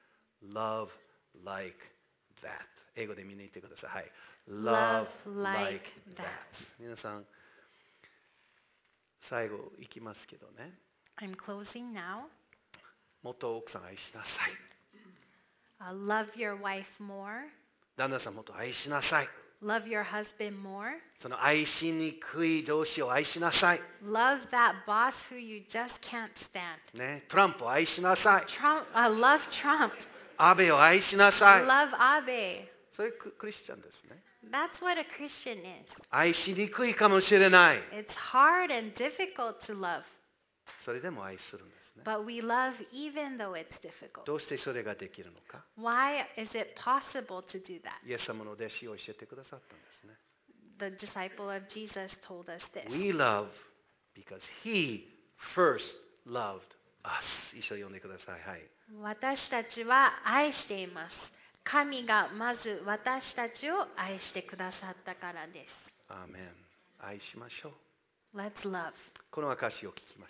Love like that. 英語で見に行ってください。はい。Love like that. 皆さん、最後いきますけどね。 I'm closing now. 元奥さん愛しなさい。 Uh, love your wife more. 旦那さんもっと愛しなさい。 Love your husband more. その愛しにくい上司を愛しなさい。 Love that boss who you just can't stand. ね、トランプを愛しなさい。 Trump, uh, love Trump. 安倍を愛しなさい。 Love Abe. それククリスチャンですね。 That's what a Christian is. 愛しにくいかもしれない。 It's hard and difficult to love, それでも愛するんですね。 but we love even though it's difficult. どうしてそれができるのか。 Why is it possible to do that? イエス様の弟子を教えてくださったんですね。 The disciple of Jesus told us this. We love because He first loved us. 一緒に読んでください。はい。 私たちは愛しています。神がまず私たちを愛してくださったからです。 アーメン。愛しましょう。 Let's love. この証を聞きました。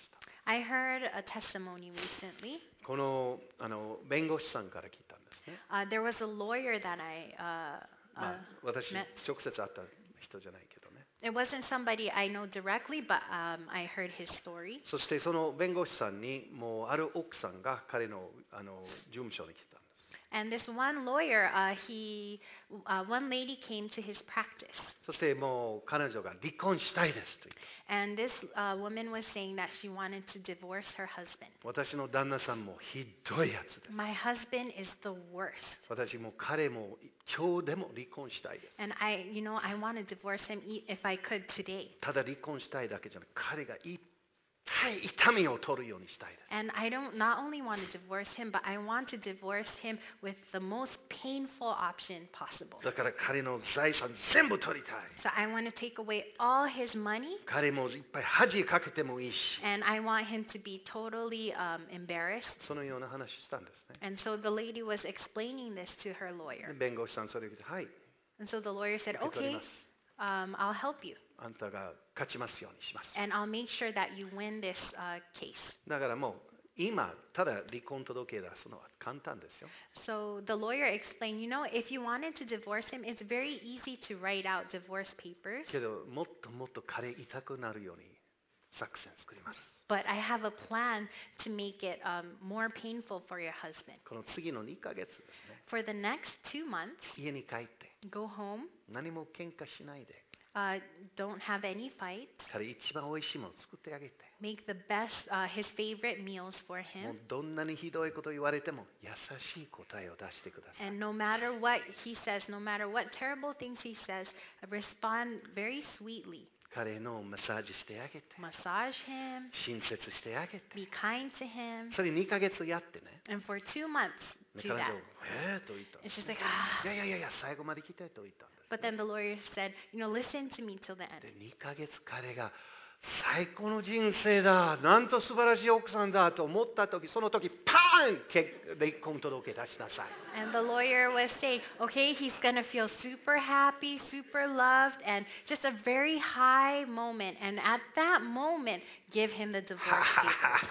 I heard a testimony recently. このあの弁護士さんから聞いたんですね。 Uh, there was a lawyer that I uh, ま uh, あ、私 met. 直接会った人じゃないけどね。 It wasn't somebody I know directly, but um, I heard his story. そしてその弁護士さんにもうある奥さんが彼のあの事務所に来たんです。 And this one lawyer, uh, he, uh, one lady came to his practice. そしてもう彼女が離婚したいですと言った。 And this uh, woman was saying that she wanted to divorce her husband. 私の旦那さんもひどいやつです。 My husband is the worst. 私も彼も今日でも離婚したいです。 And I, you know, I want to divorce him e- if I could today. ただ離婚したいだけじゃなく彼がいっぱい痛みを取るようにしたいです。 And I don't not only want to divorce him, but I want to divorce him with the most painful option possible. だから彼の財産全部取りたい。 So I want to take away all his money, 彼もいっぱい恥かけてもいいし。 and I want him to be totally um, embarrassed. そのような話したんですね。 And so the lady was explaining this to her で lawyer. 弁護士さんそれを聞いて、はい、 And so the lawyer said, 受け取り okay, ます。 um, I'll help you. あんたが勝ちますようにします。 And I'll make sure that you win this uh, case. だからもう今ただ離婚届出すのは簡単ですよ。 So the lawyer explained, you know, if you wanted to divorce him, it's very easy to write out divorce papers. けどもっともっと彼痛くなるように作戦作ります。 But I have a plan to make it um, more painful for your husband. この次のにかげつですね。 For the next two months, 家に帰って go home, 何も喧嘩しないで uh, don't have any fights, 彼一番おいしいものを作ってあげて。 make the best, uh, his favorite meals for もう him. どんなにひどいこと言われても優しい答えを出してください。 And no matter what he says, no matter what terrible things he says, respond very sweetly. 彼のマッサージしてあげて、 Massage him, 親切してあげて。 be kind to him. それにかげつやってね。 And for two months, で do 彼女 that. えーと言ったん And です。 she's like, ah. いやいやいやいや最後まで来てと言ったんです。 But then the lawyer said, you know, listen to me till the end. でにかげつ彼が最高の人生だ、なんと素晴らしい奥さんだと思った時、その時パーン離婚届出しなさい。 And the lawyer was saying, okay, he's going to feel super happy, super loved, and just a very high moment. And at that moment, give him the divorce papers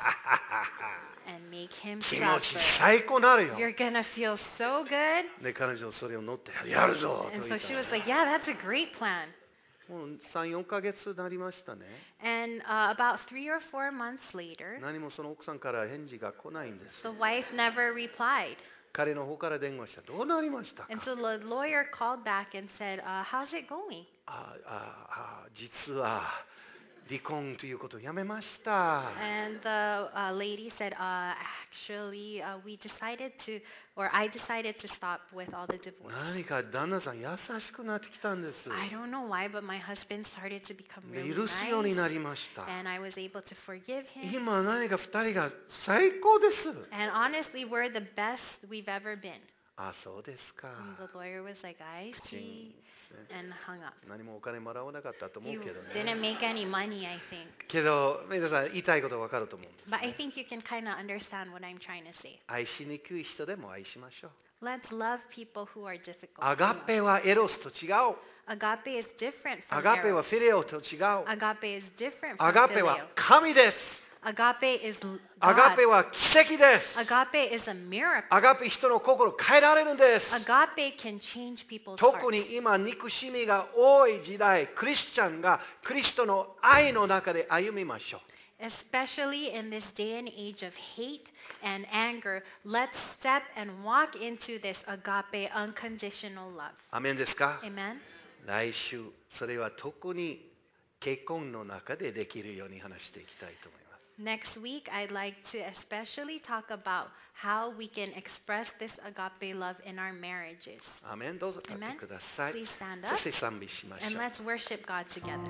and make him 気持ち suffer. 最高なるよ。 You're going to feel so good. で彼女それを乗ってやるぞと And 言 so った she was like, yeah, that's a great plan. もうさん、よんかげつになりましたね。 And uh, about three or four months later, 何もその奥さんから返事が来ないんです。 the wife never replied. 彼の方から電話した。どうなりましたか And so the lawyer called back and said, uh, how's it going? あああ実は離婚ということをやめました。 And the uh, lady said, uh, actually, uh, we decided to, or I decided to stop with all the divorce. 何か旦那さん優しくなってきたんです。 I don't know why, but my husband started to become で really 許すように nice, なりました。 and I was able to forgive him. 今何か二人が最高です。 And honestly, we're the best we've ever been. あ、そうですか。 And the lawyer was like, I チン see, ですね and hung up. 何もお金もらわなかったと思 You うけどね。 didn't make any money, I think. けど、皆さん言いたいことわかると思うんです、 But I think you can kind of understand what I'm trying to say. 愛しにくい人でも愛しましょう。 Let's love people who are difficult. アガペはエロスと違う。 Agape is different ア from ガペは eros. フィレオと違う。 Agape is different ア from ガペは phileo. 神です。 Agape is l- アガ God. ペは奇跡です。 Agape is a miracle. アガペ人の心を変えられるんです。 Agape can change people's 特 hearts. に今憎しみが多い時代、クリスチャンがクリストの愛の中で歩みましょう。 Especially in this day and age of hate and anger, let's step and walk into this agape unconditional love. アメンですか？ Amen. 来週、それは特に結婚の中でできるように話していきたいと思います。 Next week, I'd like to especially talk about how we can express this agape love in our marriages. アメン、どうぞ立って Amen. ください。 Please stand そ up して賛美しましょ and う。 let's worship God together.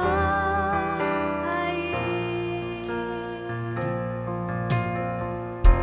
「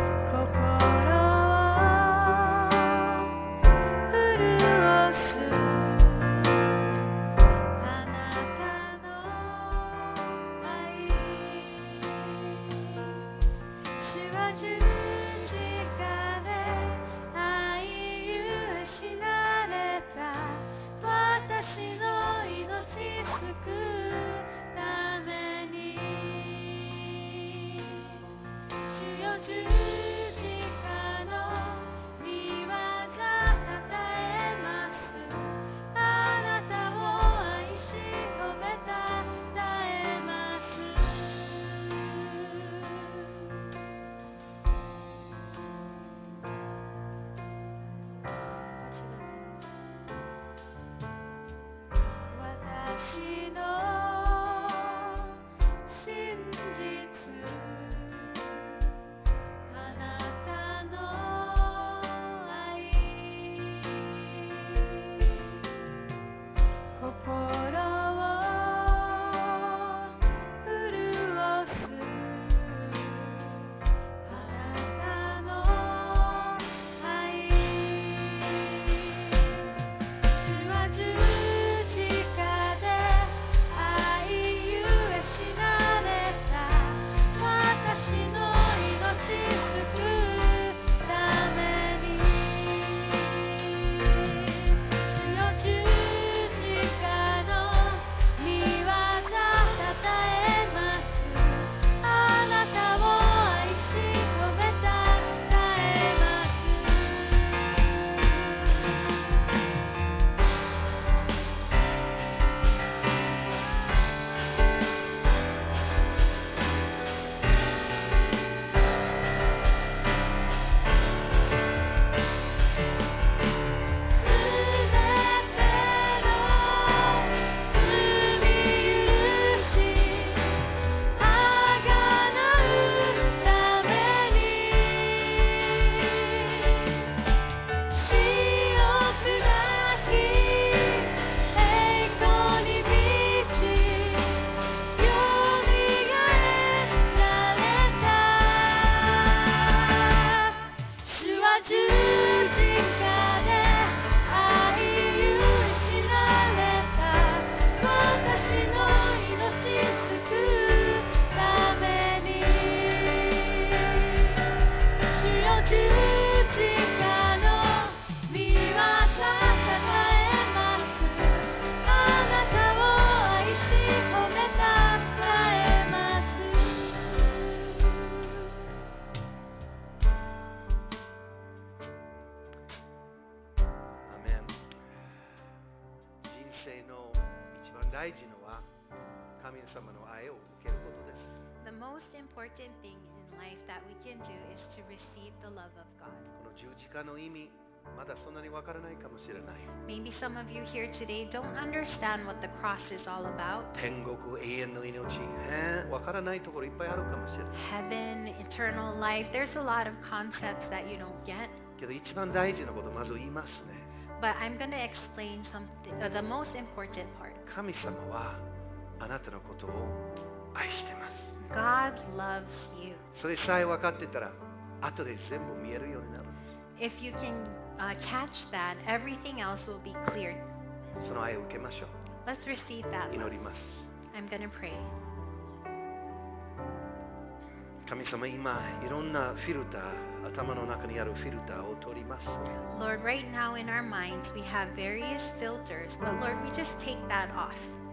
大事のは神様の愛を受けることです。 The most important thing in life that we can do is to receive the love of God. この十字架の意味、まだそんなにわからないかもしれない。 Maybe some of you here today don't understand what the cross is all about. 天国、永遠の命、へえ、わからないところいっぱいあるかもしれない。 Heaven, eternal life, there's a lot of concepts that you don't get. けど一番大事なことまず言いますね。 But I'm going to explain something, uh, the most important part. 神様はあなたのことを愛しています。 God loves you. それさえ分かってたら、後で全部見えるようになるんで If you can uh, catch that, everything else will be clear. す。その愛を受けましょう。 Let's receive that 祈 love. ります。 I'm going to pray. 神様、今いろんなフィルター、頭の中にあるフィルターを取ります。 Lord, right now in our minds we have various filters, but Lord, we just take that off.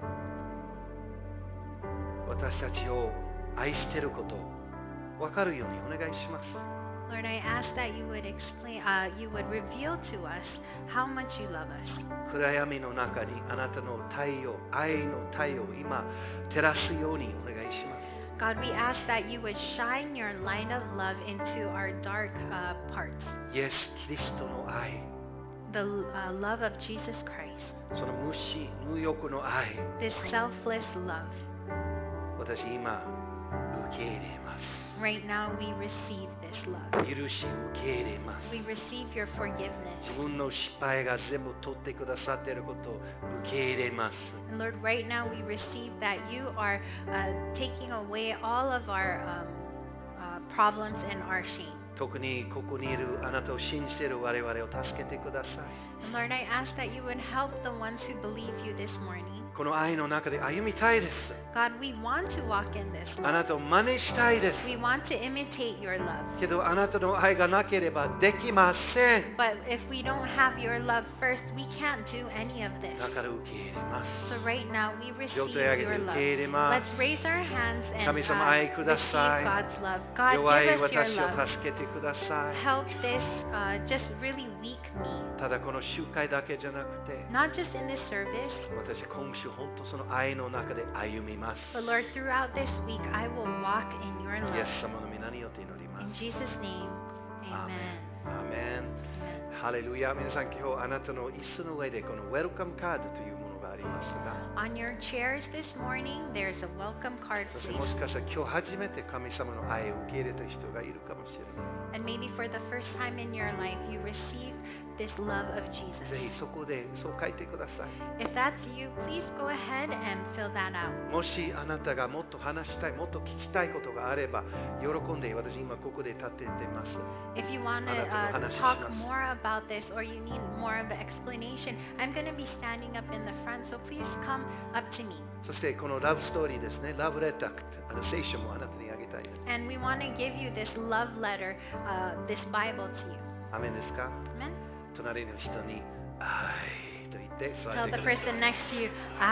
私たちを愛していることを分かるようにお願いします。 Lord, I ask that you would explain, uh, you would reveal to us how much you love us. 暗闇の中にあなたの太陽、愛の太陽を今照らすようにお願いします。 God, we ask that you would shine your light of love into our dark uh, parts. イエス・キリストの愛、 The uh, love of Jesus Christ, その無私無欲の愛、 this selfless love. 私今受け入れます。 Right now we receive this love. 許し受け入れます。 We receive your forgiveness. 自分の失敗が全部取ってくださっていることを受け入れます。 And Lord, right now we receive that you are uh, taking away all of our um, uh, problems and our shame. 特にここにいるあなたを信じている我々を助けてください。 And Lord, I ask that you would help the ones who believe you this morning. この愛の中で歩みたいです。 God, we want to walk in this あな love. たを真似したいです。 We want to imitate your love. けどあなたの愛がなければできません。 But if we don't have your love first, we can't do any of this. だから受け入れます。 So right now we receive 両手を上げて your 受 love. け入れます。 Let's raise our hands and 神 uh, 様愛くだ receive さい。 God's love. God, 弱い give us your 私 love. を助けてください。 Help this uh, just really weak me. ただこの集会だけじゃなくて、 Not just in this service, 私今週本当その愛の中で歩みます。 but Lord, throughout this week, I will walk in your イエ love. ス様の皆によって祈りま In す。 Jesus' name, アーメ amen. ン。アーメン。ハレルヤ。皆さん今日あなたの椅子の上でこのウェルカムカードというものがありますが、 On your chairs this morning, there's a welcome card, そして please. もしかしたら今日初めて神様の愛を受け入れた人がいるかもしれない。 And maybe for the first time in your life, you received this love of Jesus. ぜひそこでそう書いてください。 If that's you, please go ahead and fill that out. もしあなたがもっと話したい、もっと聞きたいことがあれば、喜んで私今ここで立っててます。 If you want to あなたの話します。 uh, talk more about this or you need more of an explanation, I'm going to be standing up in the front, so please come up to me. そしてこのラブストーリーですね、ラブレター、あの聖書もあなたにあげたいです。 And we want to give you this love letter, uh, this Bible to you. アメンですか？ Amen? 隣の人に愛と言って座 Tell って the ください。 person next to you,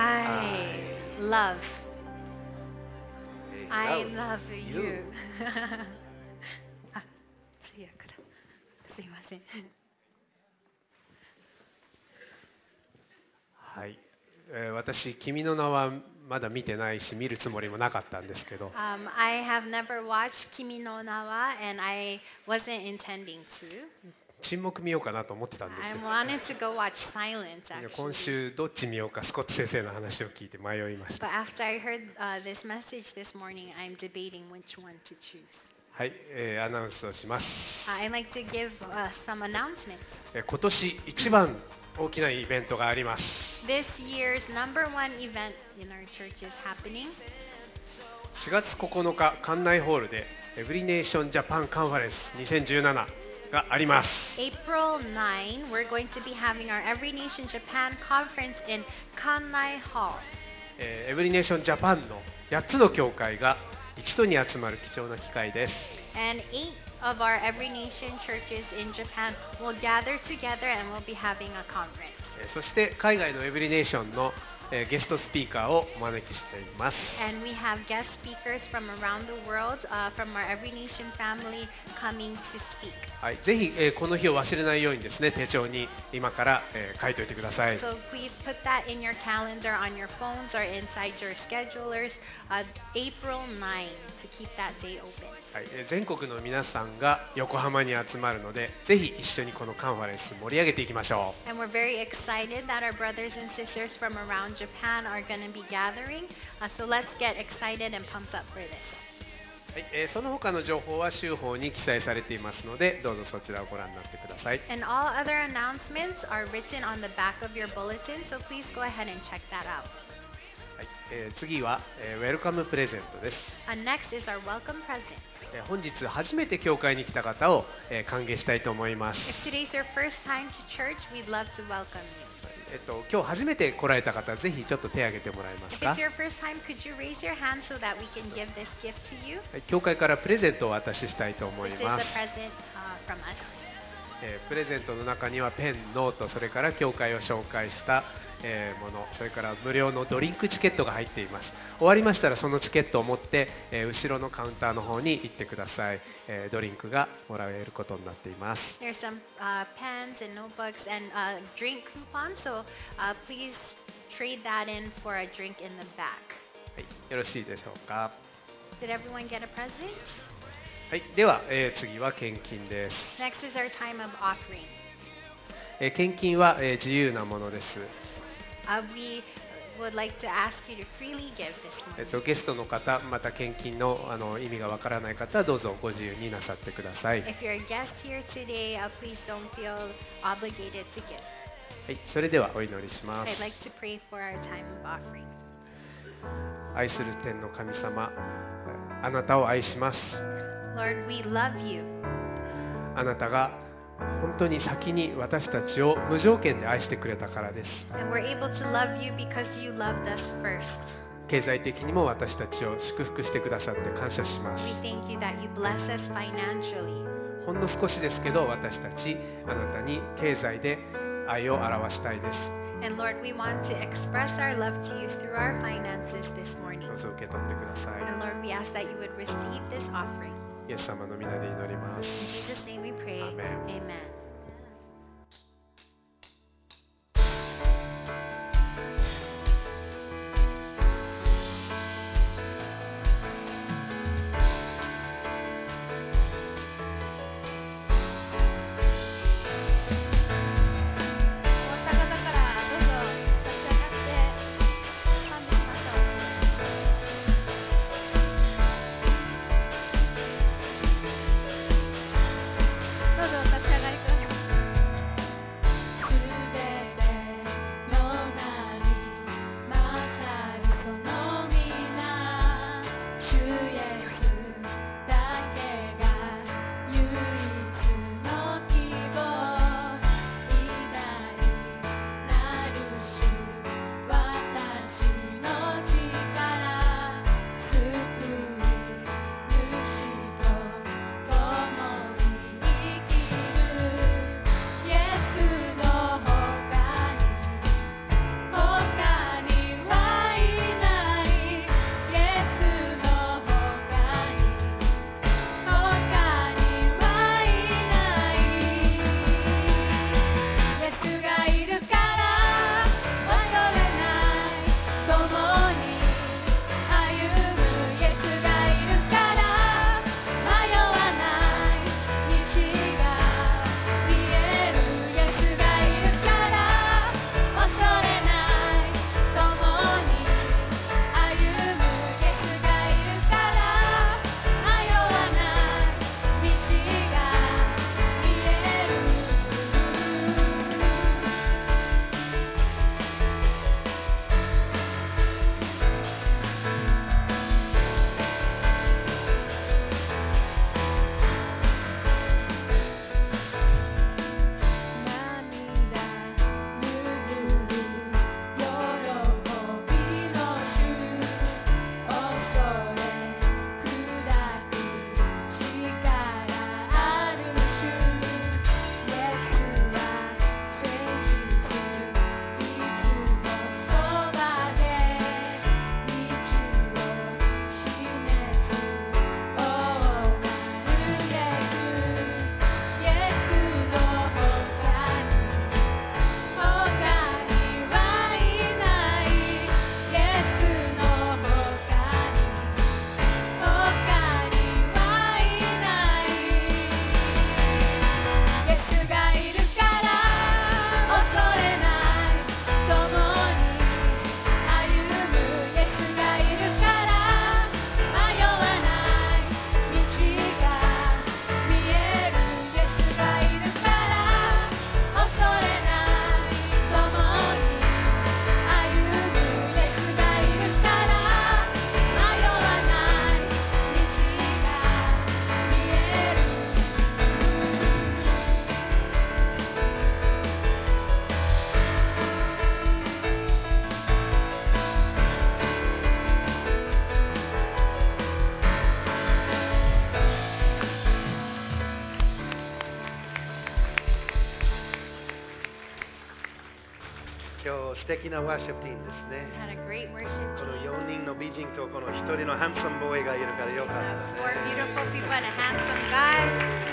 I love. I love you. あ、次やから。すいません。 はい、えー私、君の名はまだ見てないし、見るつもりもなかったんですけど、 Um, I have never watched Kimi no Nawa, and I wasn't intending to. 沈黙見ようかなと思ってたんです I よ。 wanted to go watch Silence, いや今 actually. 週、どっち見ようか、スコット先生の話を聞いて迷いまし But た。 after I heard uh, this message this morning, I'm debating which one to choose. はい、えーアナウンスをします。 Uh, I'd like to give uh, some announcements. えー今年一番大きなイベントがあります。 This year's number one event in our church is happening. しがつここのか、館内ホールでエブリネーションジャパンカンファレンスにせんじゅうなながあります。 April ninth, we're going to be having our Every Nation Japan conference in Kannai Hall. えーエブリネーションジャパンのやっつの教会が一度に集まる貴重な機会です。 And eight of our Every Nation churches in Japan will gather together and we'll be having a conference. えーそして海外のエブリネーションの、えーゲストスピーカーをお招きしています。 And we have guest speakers from around the world, uh, from our Every Nation family, coming to speak. はい、ぜひ、えーこの日を忘れないようにですね、手帳に今から、えー書いておいてください。 So please put that in your calendar, on your phones, or inside your schedulers. Uh, April ninth, to keep that day open. はい、えー全国の皆さんが横浜に集まるので、ぜひ一緒にこのカンファレンス盛り上げていきましょ And we're very excited that our brothers and sisters from around Japan are going to be gathering. Uh, so let's get excited and pumped up for this. う。はい、えーその他の情報は週報に記載されていますので、どうぞそちらをご覧になってください。 And all other announcements are written on the back of your bulletin, so please go ahead and check that out. はい、えー次は、えーウェルカムプレゼントです。 Uh, next is our welcome present. えー本日初めて教会に来た方を、えー歓迎したいと思います。 If today's your first time to church, we'd love to welcome you. えっと、今日初めて来られた方、ぜひちょっと手を挙げてもらえます If か。 it's your first time, could you raise your hand so that we can give this gift to you? はい、教会からプレゼントをお渡ししたいと思い This is ま a す。 present uh, from us. えープレゼントの中にはペン、ノート、それから教会を紹介した、えーもの、それから無料のドリンクチケットが入っています。終わりましたらそのチケットを持って、えー後ろのカウンターの方に行ってください。えードリンクがもらえることになっています。 There's some uh, pens and notebooks and uh, drink coupons, so uh, please trade that in for a drink in the back. はい、よろしいでしょうか。 Did everyone get a present? はい、では、えー次は献金です。 Next is our time of offering. えー献金は、えー自由なものです。 Uh, we would like to ask you to freely give this えっ morning. と、ゲストの方、また献金の、あの意味がわからない方はどうぞご自由になさってください。は If you're a guest here today, uh, please don't feel obligated to give. い、それではお祈りします。 I'd like to pray for our time of offering. 愛する天の神様、あなたを愛します。 Lord, we love you. あなたが本当に先に私たちを無条件で愛してくれたからです。 And we're able to love you because you loved us first. 経済的にも私たちを祝福してくださって感謝します。 We thank you that you bless us financially. ほんの少しですけど、私たちあなたに経済で愛を表したいです。 And Lord, we want to express our love to you through our finances this morning. どうぞ受け取ってくださ And Lord, we ask that you would receive this offering. い。イエス様の皆で祈ります。 In Jesus' name we pray. Amen. Amen. 今日素敵なワーシップティームですね。 We had a great worship こ team. のよにんの美人とこのひとりのハンサムボーイがいるからよかっ We た have four ね。 beautiful people and a handsome guy.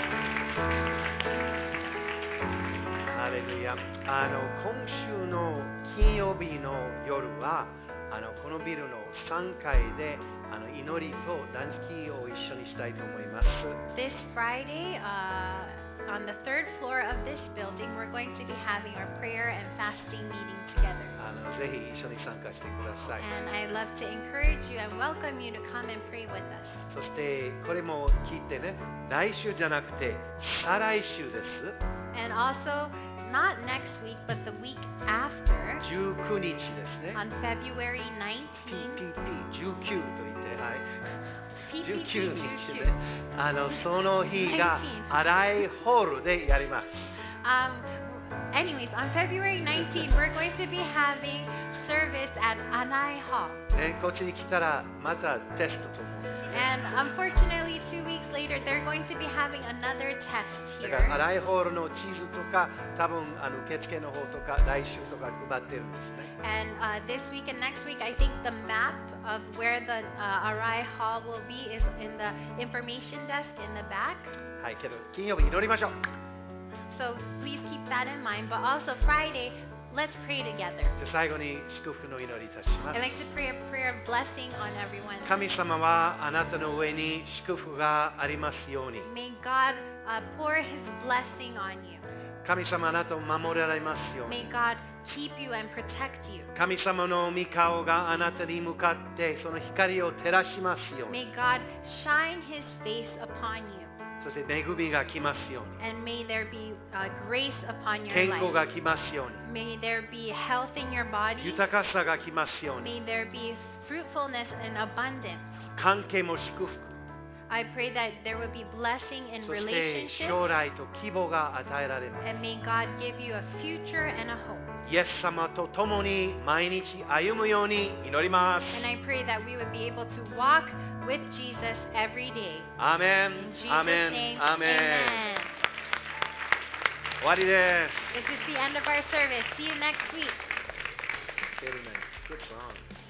ハレルヤ。あの今週の金曜日の夜はあのこのビルのさんがいであの祈りと断食を一緒にしたいと思います。 This Friday, uh, on the third floor of this building, we're going to be having our prayer and fasting meeting together. あのぜひ一緒に参加してください。 And I'd love to encourage you and welcome you to come and pray with us. そしてこれも聞いてね、来週じゃなくて再来週です。 And also, not next week, but the week after, じゅうくにちですね。 on February ピー nineteenth, ピーピーじゅうきゅうと言って、はい。じゅうきゅうにち P P P で、あのその日が新井ホールでやります。 Um, anyways, on February nineteenth, we're going to be having service at Anai Hall. ね、こっちに来たらまたテストと思う。 And unfortunately, two weeks later, they're going to be having another test だから here. 新井ホールの地図とか、多分あの受付の方とか来週とか配ってるんですね。 And uh, this week and next week, I think the map of where the uh, Arai Hall will be is in the information desk in the back. はい、けど金曜日祈りましょう。 So please keep that in mind. But also Friday, let's pray together. じゃあ最後に祝福の祈りいたしま I'd す。 like to pray a prayer of blessing on everyone. 神様はあなたの上に祝福がありますように。 May God uh, pour His blessing on you. 神様あなたを守られますように。 May God keep you and protect you. 神様の御顔があなたに向かってその光を照らしますように。 May God shine His face upon you. そして恵みが来ますように。 And may there be uh, grace upon your 健康 life. が来ますよう May there be health in your に。 body. 豊かさが来ますように。 May there be fruitfulness and abundance. 関係も祝福。 I pray that there will be blessing in そして将 relationships. 来と希望が与えられます。 And may God give you a future and a hope. イエス様と共に毎日歩むように祈ります。 And I pray that we would be able to walk with Jesus every day. アーメ In ン。 Jesus' アーメン。 name, アーメン。 amen. 終わりで This is the end of our service. See you next week. す。Good song.